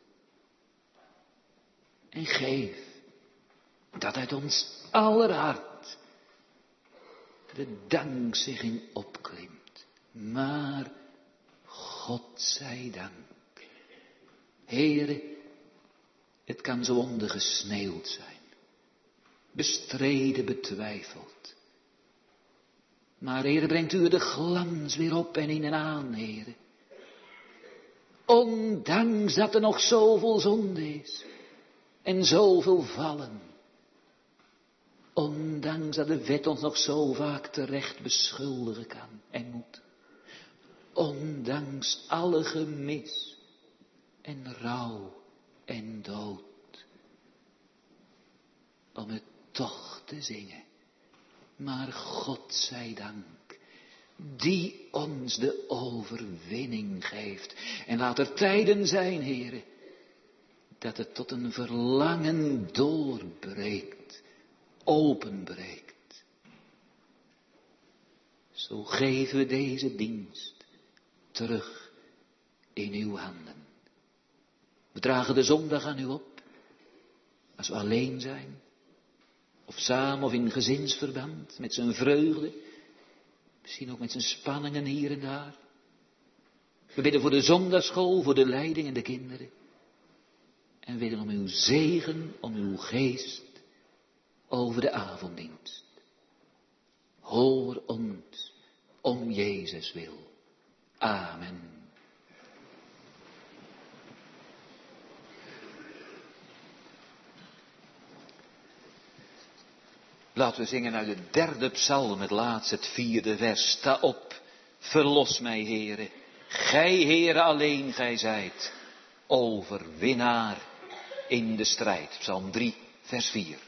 En geef dat uit ons aller hart de dankzegging opklimt. Maar God zij dank. Heere, het kan zo ondergesneeuwd zijn, bestreden, betwijfeld. Maar Heere, brengt u er de glans weer op en in en aan, Heere. Ondanks dat er nog zoveel zonde is en zoveel vallen. Ondanks dat de wet ons nog zo vaak terecht beschuldigen kan en moet. Ondanks alle gemis en rouw en dood. Om het toch te zingen. Maar God zij dank, die ons de overwinning geeft. En laat er tijden zijn, Heere, dat het tot een verlangen doorbreekt, openbreekt. Zo geven we deze dienst terug in uw handen. We dragen de zondag aan u op, als we alleen zijn, of samen of in gezinsverband, met zijn vreugde, misschien ook met zijn spanningen hier en daar. We bidden voor de zondagschool, voor de leiding en de kinderen. En we bidden om uw zegen, om uw geest, over de avonddienst. Hoor ons, om Jezus wil. Amen. Laten we zingen uit de derde psalm, het laatste, het vierde vers. Sta op, verlos mij, Heere. Gij, Heere, alleen gij zijt, overwinnaar in de strijd. Psalm drie, vers vier.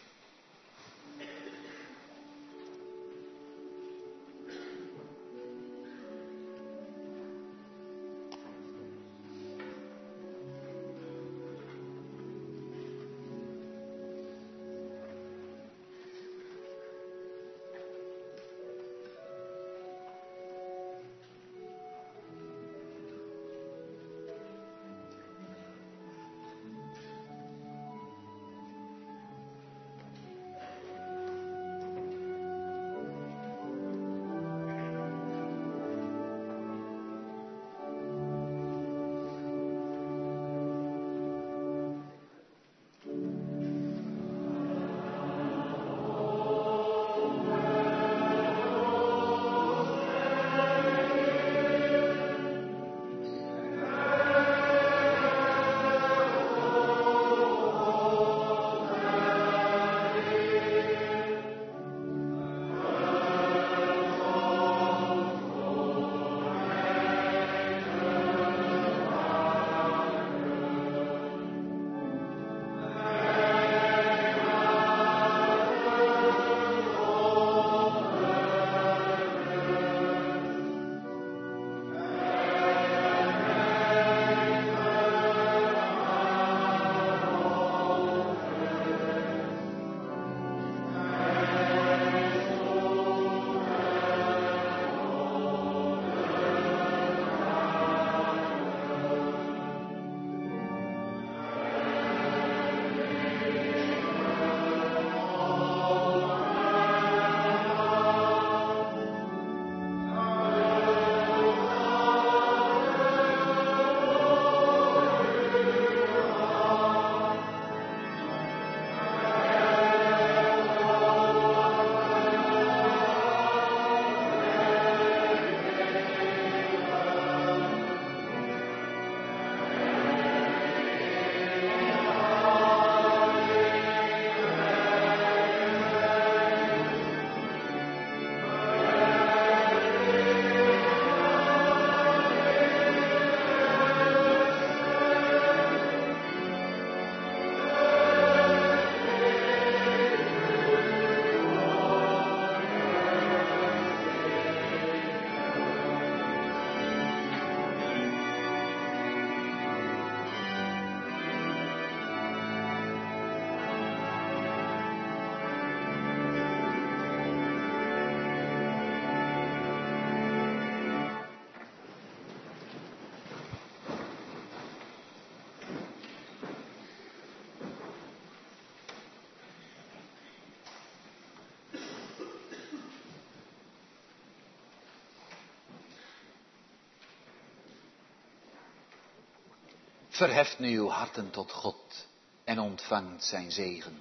Verheft nu uw harten tot God en ontvangt zijn zegen.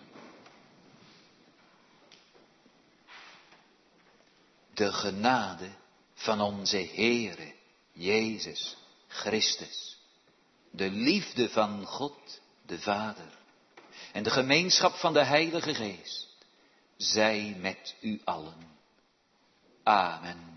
De genade van onze Heere Jezus Christus, de liefde van God de Vader en de gemeenschap van de Heilige Geest, zij met u allen. Amen.